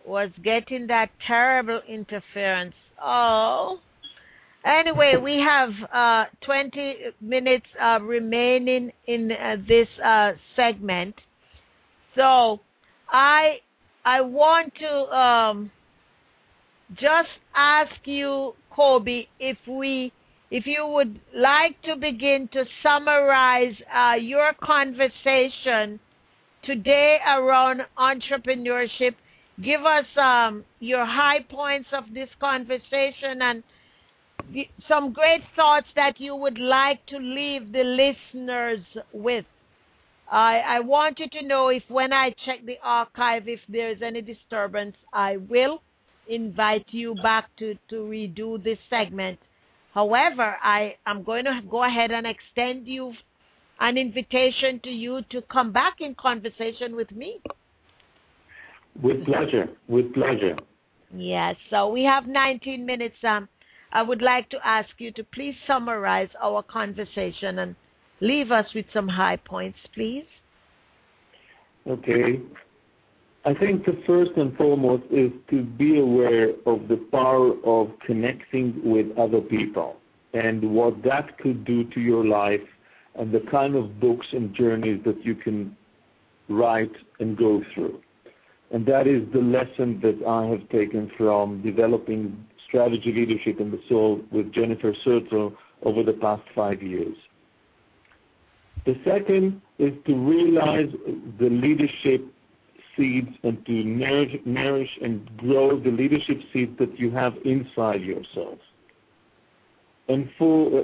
was getting that terrible interference. Oh. Anyway, we have 20 minutes remaining in this segment. So I want to just ask you, Kobe, if you would like to begin to summarize your conversation today around entrepreneurship. Give us your high points of this conversation and some great thoughts that you would like to leave the listeners with. I want you to know if when I check the archive, if there's any disturbance, I will invite you back to redo this segment. However, I am going to go ahead and extend you an invitation to you to come back in conversation with me. With pleasure. With pleasure. Yes. So we have 19 minutes. I would like to ask you to please summarize our conversation and leave us with some high points, please. Okay. I think the first and foremost is to be aware of the power of connecting with other people and what that could do to your life and the kind of books and journeys that you can write and go through. And that is the lesson that I have taken from developing strategy, leadership, and the soul with Jennifer Sertl over the past 5 years. The second is to realize the leadership seeds and to nourish and grow the leadership seeds that you have inside yourself. And for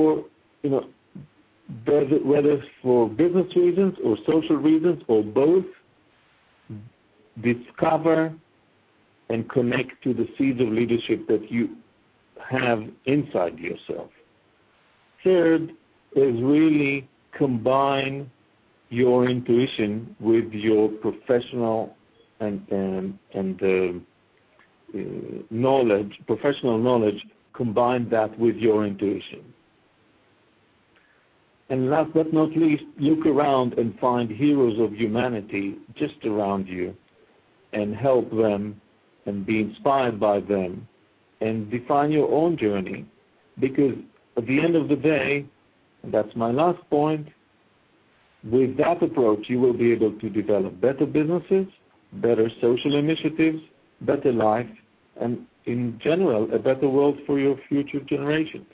whether for business reasons or social reasons or both, discover and connect to the seeds of leadership that you have inside yourself. Third is really combine your intuition with your professional and knowledge, professional knowledge. Combine that with your intuition. And last but not least, look around and find heroes of humanity just around you and help them and be inspired by them and define your own journey. Because at the end of the day, and that's my last point, with that approach you will be able to develop better businesses, better social initiatives, better life, and in general, a better world for your future generations.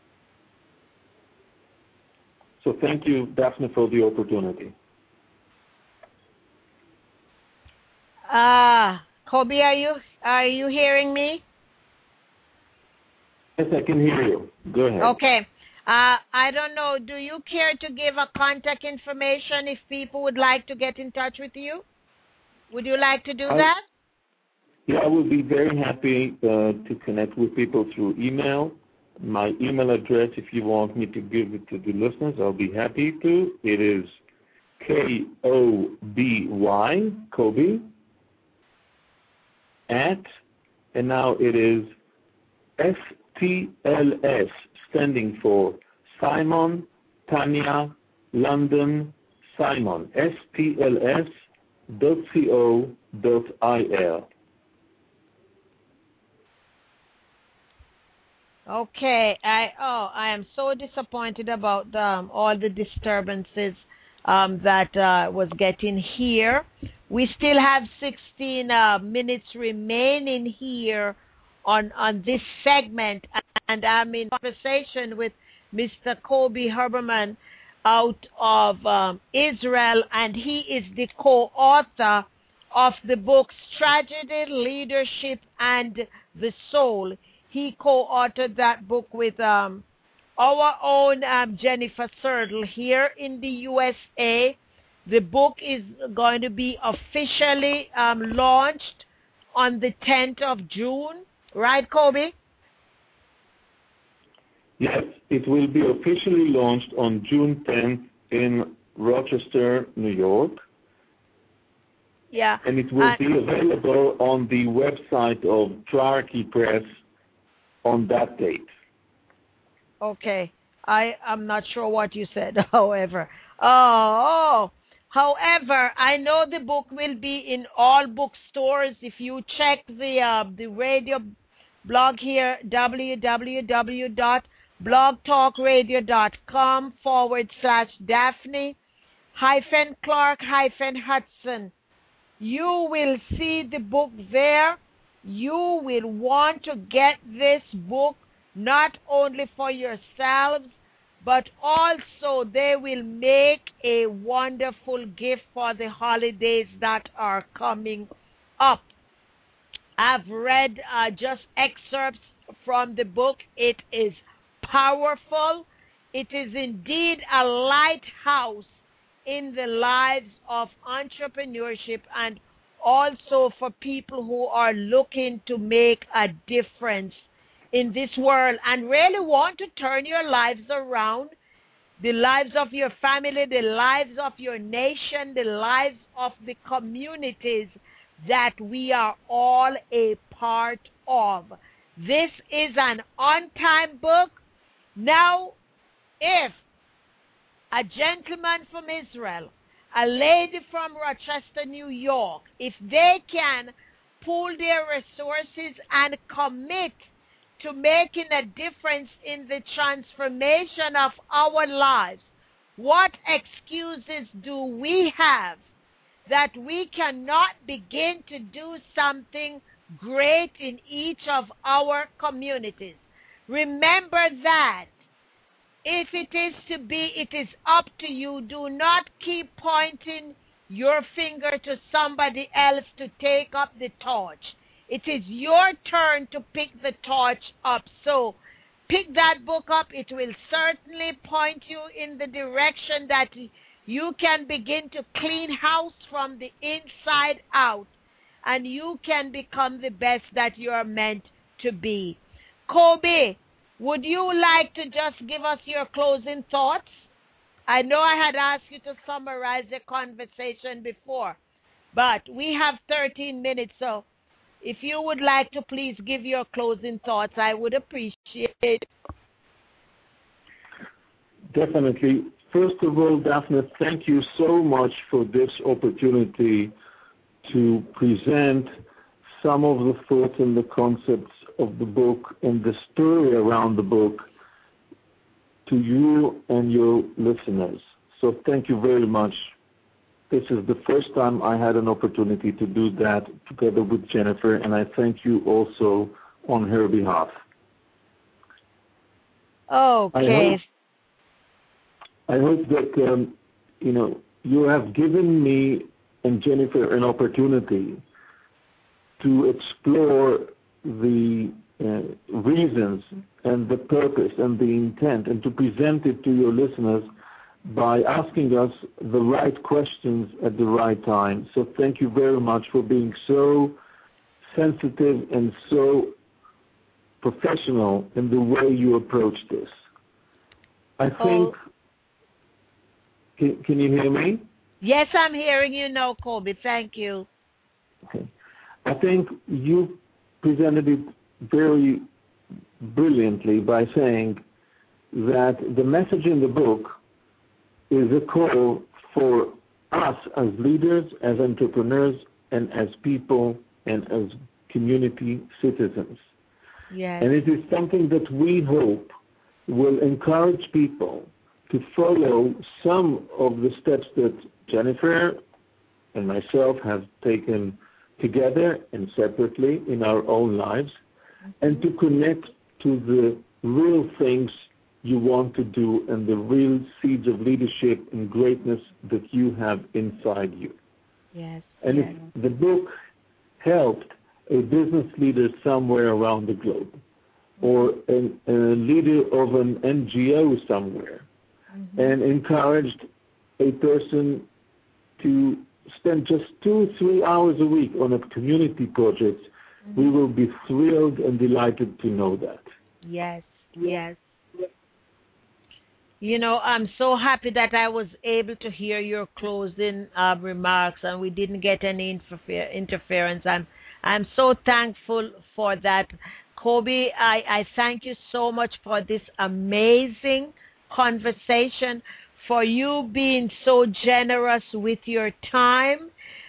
So thank you, Daphne, for the opportunity. Kobe, are you hearing me? Yes, I can hear you. Go ahead. Okay. I don't know. Do you care to give a contact information if people would like to get in touch with you? Would you like to do that? Yeah, I would be very happy to connect with people through email. My email address, if you want me to give it to the listeners, I'll be happy to. It is Koby, Kobe, and now it is STLS, standing for Simon, Tanya, London, Simon, stls.co.il. Okay. I am so disappointed about all the disturbances that was getting here. We still have 16 minutes remaining here on this segment, and I'm in conversation with Mr. Kobe Herbermann out of Israel, and he is the co-author of the book Strategy, Leadership, and the Soul. He co-authored that book with our own Jennifer Sertl here in the USA. The book is going to be officially launched on the 10th of June. Right, Kobe? Yes, it will be officially launched on June 10th in Rochester, New York. Yeah. And it will be available on the website of Trarchy Press on that date. Okay. I'm not sure what you said, however. Oh, However, I know the book will be in all bookstores. If you check the radio blog here, www.blogtalkradio.com/Daphne-Clark-Hudson, you will see the book there. You will want to get this book not only for yourselves, but also they will make a wonderful gift for the holidays that are coming up. I've read just excerpts from the book. It is powerful. It is indeed a lighthouse in the lives of entrepreneurship and also for people who are looking to make a difference in this world and really want to turn your lives around, the lives of your family, the lives of your nation, the lives of the communities that we are all a part of. This is an on-time book. Now, if a gentleman from Israel, a lady from Rochester, New York, if they can pool their resources and commit to making a difference in the transformation of our lives, what excuses do we have that we cannot begin to do something great in each of our communities? Remember that if it is to be, it is up to you. Do not keep pointing your finger to somebody else to take up the torch. It is your turn to pick the torch up. So pick that book up. It will certainly point you in the direction that you can begin to clean house from the inside out, and you can become the best that you are meant to be. Kobe, would you like to just give us your closing thoughts? I know I had asked you to summarize the conversation before, but we have 13 minutes, so if you would like to please give your closing thoughts, I would appreciate it. Definitely. First of all, Daphne, thank you so much for this opportunity to present some of the thoughts and the concepts of the book and the story around the book to you and your listeners. So thank you very much. This is the first time I had an opportunity to do that together with Jennifer, and I thank you also on her behalf. Okay. I hope that you have given me and Jennifer an opportunity to explore the reasons and the purpose and the intent, and to present it to your listeners by asking us the right questions at the right time. So thank you very much for being so sensitive and so professional in the way you approach this. I think... Can you hear me? Yes, I'm hearing you now, Kobe. Thank you. Okay. I think you presented it very brilliantly by saying that the message in the book is a call for us as leaders, as entrepreneurs, and as people, and as community citizens. Yes. And it is something that we hope will encourage people to follow some of the steps that Jennifer and myself have taken together and separately in our own lives, and to connect to the real things you want to do and the real seeds of leadership and greatness that you have inside you. Yes. And if the book helped a business leader somewhere around the globe, or a leader of an NGO somewhere, and encouraged a person to spend just 2-3 hours a week on a community project, we will be thrilled and delighted to know that. Yes, yes. You know, I'm so happy that I was able to hear your closing remarks and we didn't get any interference. I'm so thankful for that. Kobe, I thank you so much for this amazing conversation, for you being so generous with your time,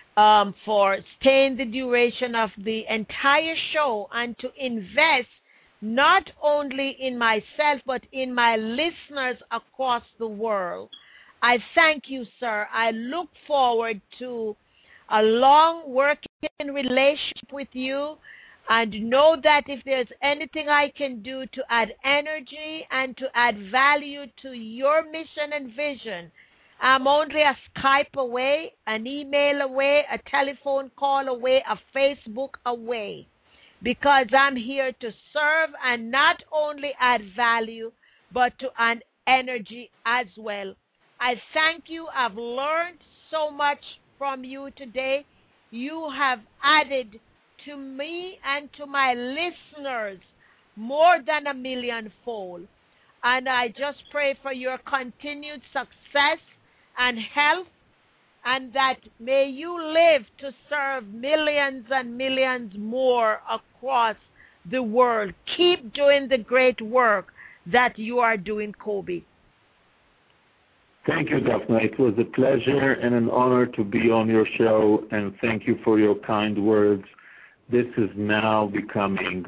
for staying the duration of the entire show, and to invest not only in myself but in my listeners across the world. I thank you, sir. I look forward to a long working relationship with you, and know that if there's anything I can do to add energy and to add value to your mission and vision, I'm only a Skype away, an email away, a telephone call away, a Facebook away, because I'm here to serve and not only add value, but to add energy as well. I thank you. I've learned so much from you today. You have added to me and to my listeners more than a millionfold. And I just pray for your continued success and health, and that may you live to serve millions and millions more across the world. Keep doing the great work that you are doing, Colby. Thank you, Daphne. It was a pleasure and an honor to be on your show, and thank you for your kind words. This is now becoming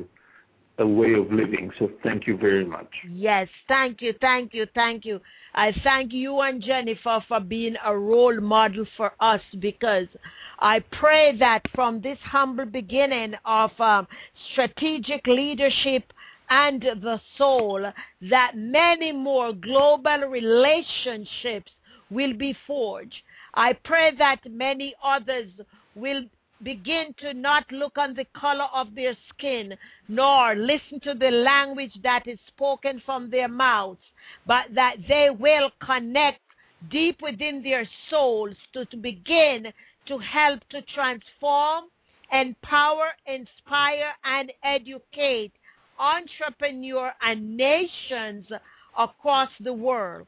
a way of living, so thank you very much. Yes, thank you, thank you, thank you. I thank you and Jennifer for being a role model for us, because I pray that from this humble beginning of strategic leadership and the soul, that many more global relationships will be forged. I pray that many others will begin to not look on the color of their skin, nor listen to the language that is spoken from their mouths, but that they will connect deep within their souls to begin to help to transform, empower, inspire, and educate entrepreneurs and nations across the world.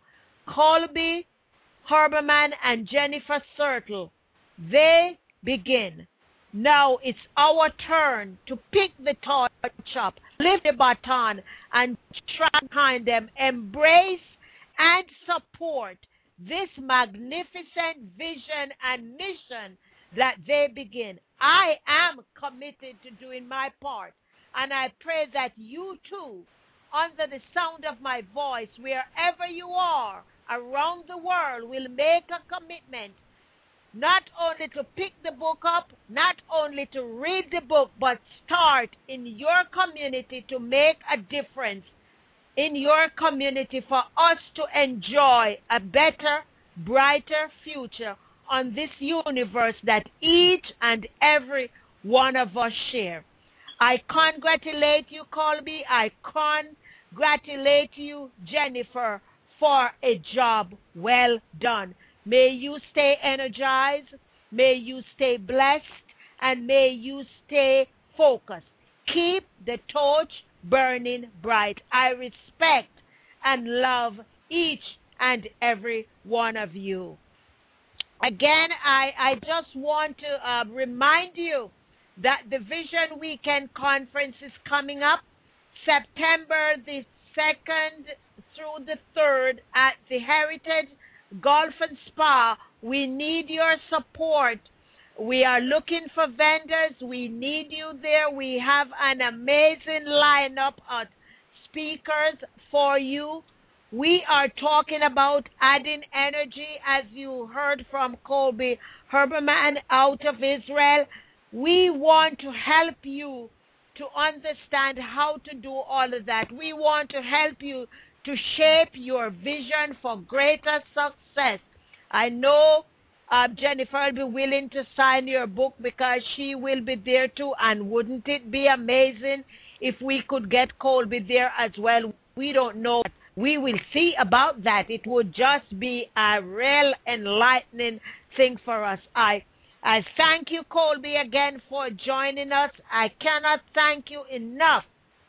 Colby Herbermann and Jennifer Sertle, they begin. Now it's our turn to pick the torch up, lift the baton, and track behind them, embrace and support this magnificent vision and mission that they begin. I am committed to doing my part, and I pray that you too, under the sound of my voice, wherever you are around the world, will make a commitment not only to pick the book up, not only to read the book, but start in your community to make a difference in your community for us to enjoy a better, brighter future on this universe that each and every one of us share. I congratulate you, Colby. I congratulate you, Jennifer, for a job well done. May you stay energized, may you stay blessed, and may you stay focused. Keep the torch burning bright. I respect and love each and every one of you. Again, I just want to remind you that the Vision Weekend Conference is coming up September the 2nd through the 3rd at the Heritage Golf and Spa. We need your support. We are looking for vendors. We need you there. We have an amazing lineup of speakers for you. We are talking about adding energy, as you heard from Colby Herbermann out of Israel. We want to help you to understand how to do all of that. We want to help you to shape your vision for greater success. I know Jennifer will be willing to sign your book because she will be there too. And wouldn't it be amazing if we could get Colby there as well? We don't know. We will see about that. It would just be a real enlightening thing for us. I thank you, Colby, again for joining us. I cannot thank you enough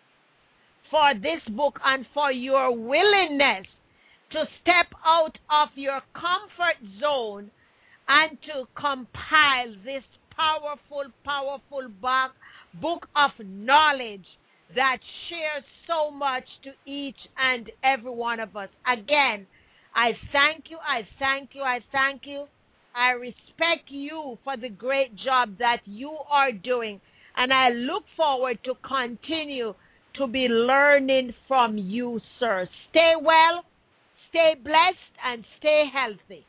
for this book and for your willingness to step out of your comfort zone and to compile this powerful, powerful book of knowledge that shares so much to each and every one of us. Again, I thank you. I thank you. I thank you. I respect you for the great job that you are doing. And I look forward to continue to be learning from you, sir. Stay well, stay blessed, and stay healthy.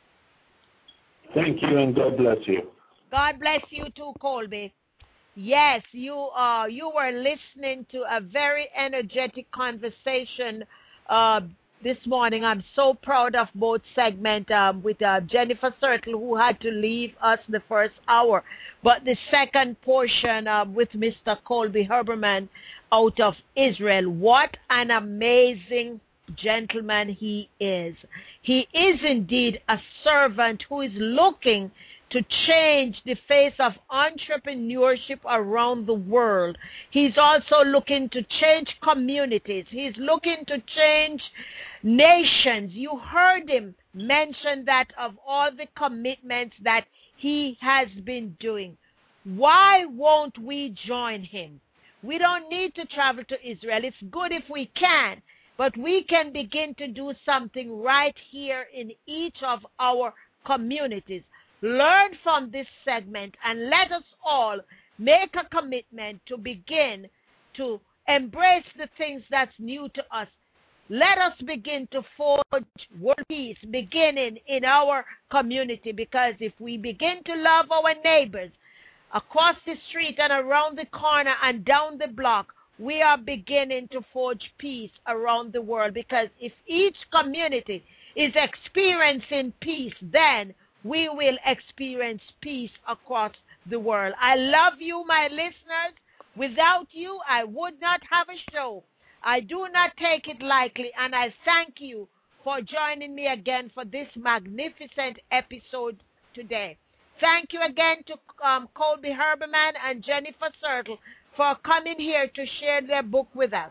Thank you, and God bless you. God bless you too, Colby. Yes, you were listening to a very energetic conversation this morning. I'm so proud of both segments with Jennifer Cirtle, who had to leave us the first hour. But the second portion with Mr. Colby Herbermann out of Israel. What an amazing gentleman he is. He is indeed a servant who is looking to change the face of entrepreneurship around the world. He's also looking to change communities. He's looking to change nations. You heard him mention that of all the commitments that he has been doing. Why won't we join him? We don't need to travel to Israel. It's good if we can, but we can begin to do something right here in each of our communities. Learn from this segment and let us all make a commitment to begin to embrace the things that's new to us. Let us begin to forge world peace beginning in our community, because if we begin to love our neighbors across the street and around the corner and down the block, we are beginning to forge peace around the world. Because if each community is experiencing peace, then we will experience peace across the world. I love you, my listeners. Without you, I would not have a show. I do not take it lightly, and I thank you for joining me again for this magnificent episode today. Thank you again to Colby Herbermann and Jennifer Cirtle for coming here to share their book with us.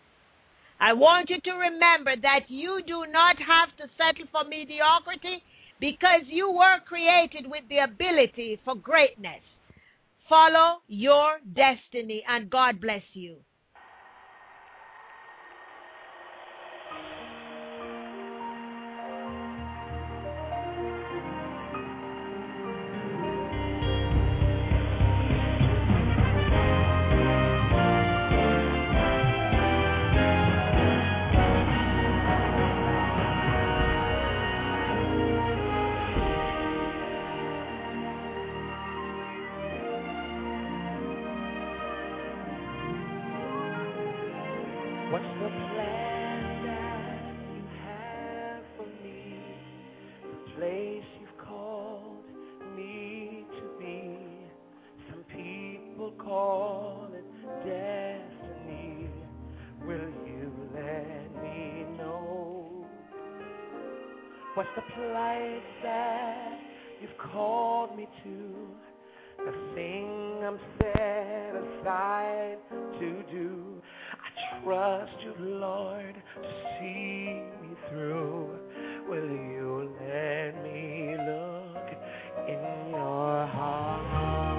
I want you to remember that you do not have to settle for mediocrity, because you were created with the ability for greatness. Follow your destiny, and God bless you. What's the plan that you have for me? The place you've called me to be. Some people call it destiny. Will you let me know? What's the place that you've called me to? The thing I'm set aside to do. I trust you, Lord, to see me through. Will you let me look in your heart?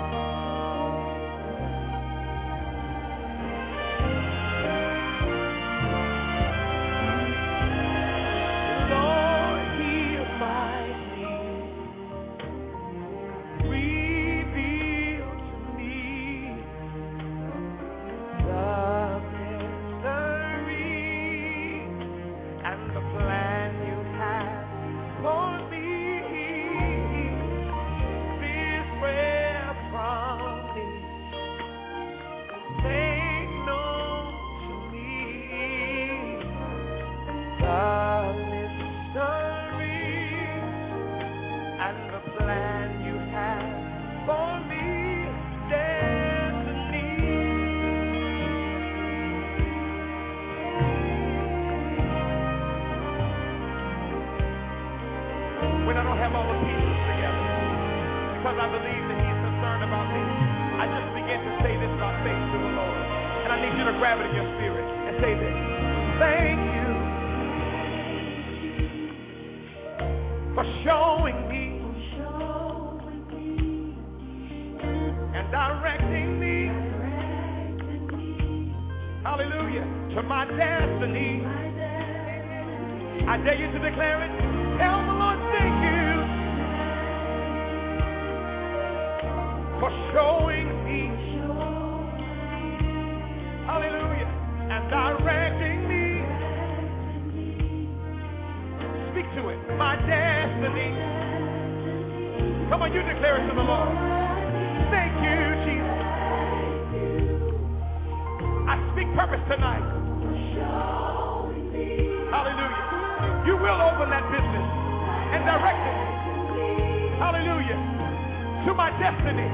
Lord, hear my plea. Reveal to me the mystery and the plan you have for me. This prayer from me, make known to me the mystery and the plan you have for me. Destiny. When I don't have all the pieces together, because I believe that He's concerned about me, I just begin to say this by faith to the Lord. And I need you to grab it in your spirit and say this. Thank you for showing me and directing me, hallelujah, to my destiny. I dare you to declare it. Tell the Lord, thank you for showing me, hallelujah, and directing me. Speak to it. My destiny. Come on, you declare it to the Lord. Thank you, Jesus. I speak purpose tonight. Hallelujah. You will open that business and direct it. Hallelujah. To my destiny.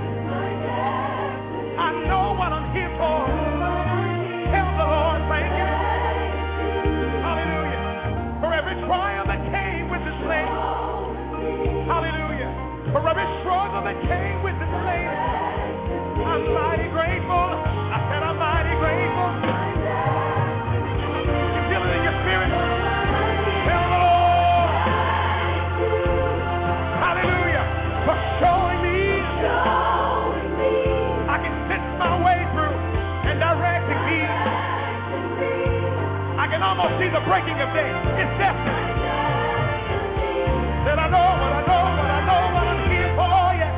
I know what I'm here for. Tell the Lord, thank you. Hallelujah. For every trial that came with this lady. Hallelujah. For every struggle that came with this lady. I'm mighty grateful. I said I'm mighty grateful. You feel it in your spirit? Tell the Lord. Hallelujah. For showing me. I can sense my way through and directing me. I can almost see the breaking of day. It's destiny. That I know what I know, what I know, what I'm here for, yeah.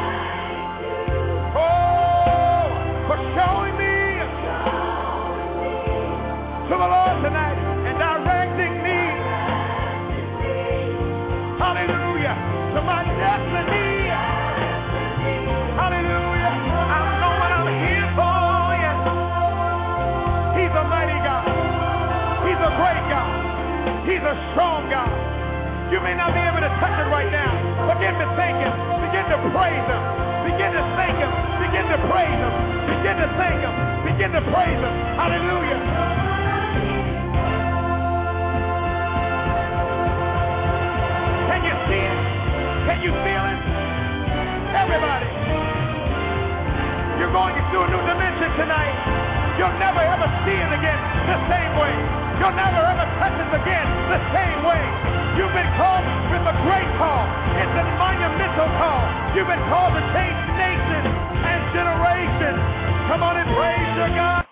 Oh, for showing me to the Lord tonight and directing me. Hallelujah. To my destiny. Hallelujah. I know what I'm here for, yeah. He's a mighty God. He's a great God. He's a strong God. You may not be able to touch it right now. Begin to thank Him. Begin to praise Him. Begin to thank Him. Begin to praise Him. Begin to thank Him. Begin to praise Him. Hallelujah. Can you see it? Can you feel it? Everybody. You're going into a new dimension tonight. You'll never ever see it again the same way. You'll never ever touch it again the same way. You've been called with a great call. It's a monumental call. You've been called to change nations and generations. Come on and praise your God.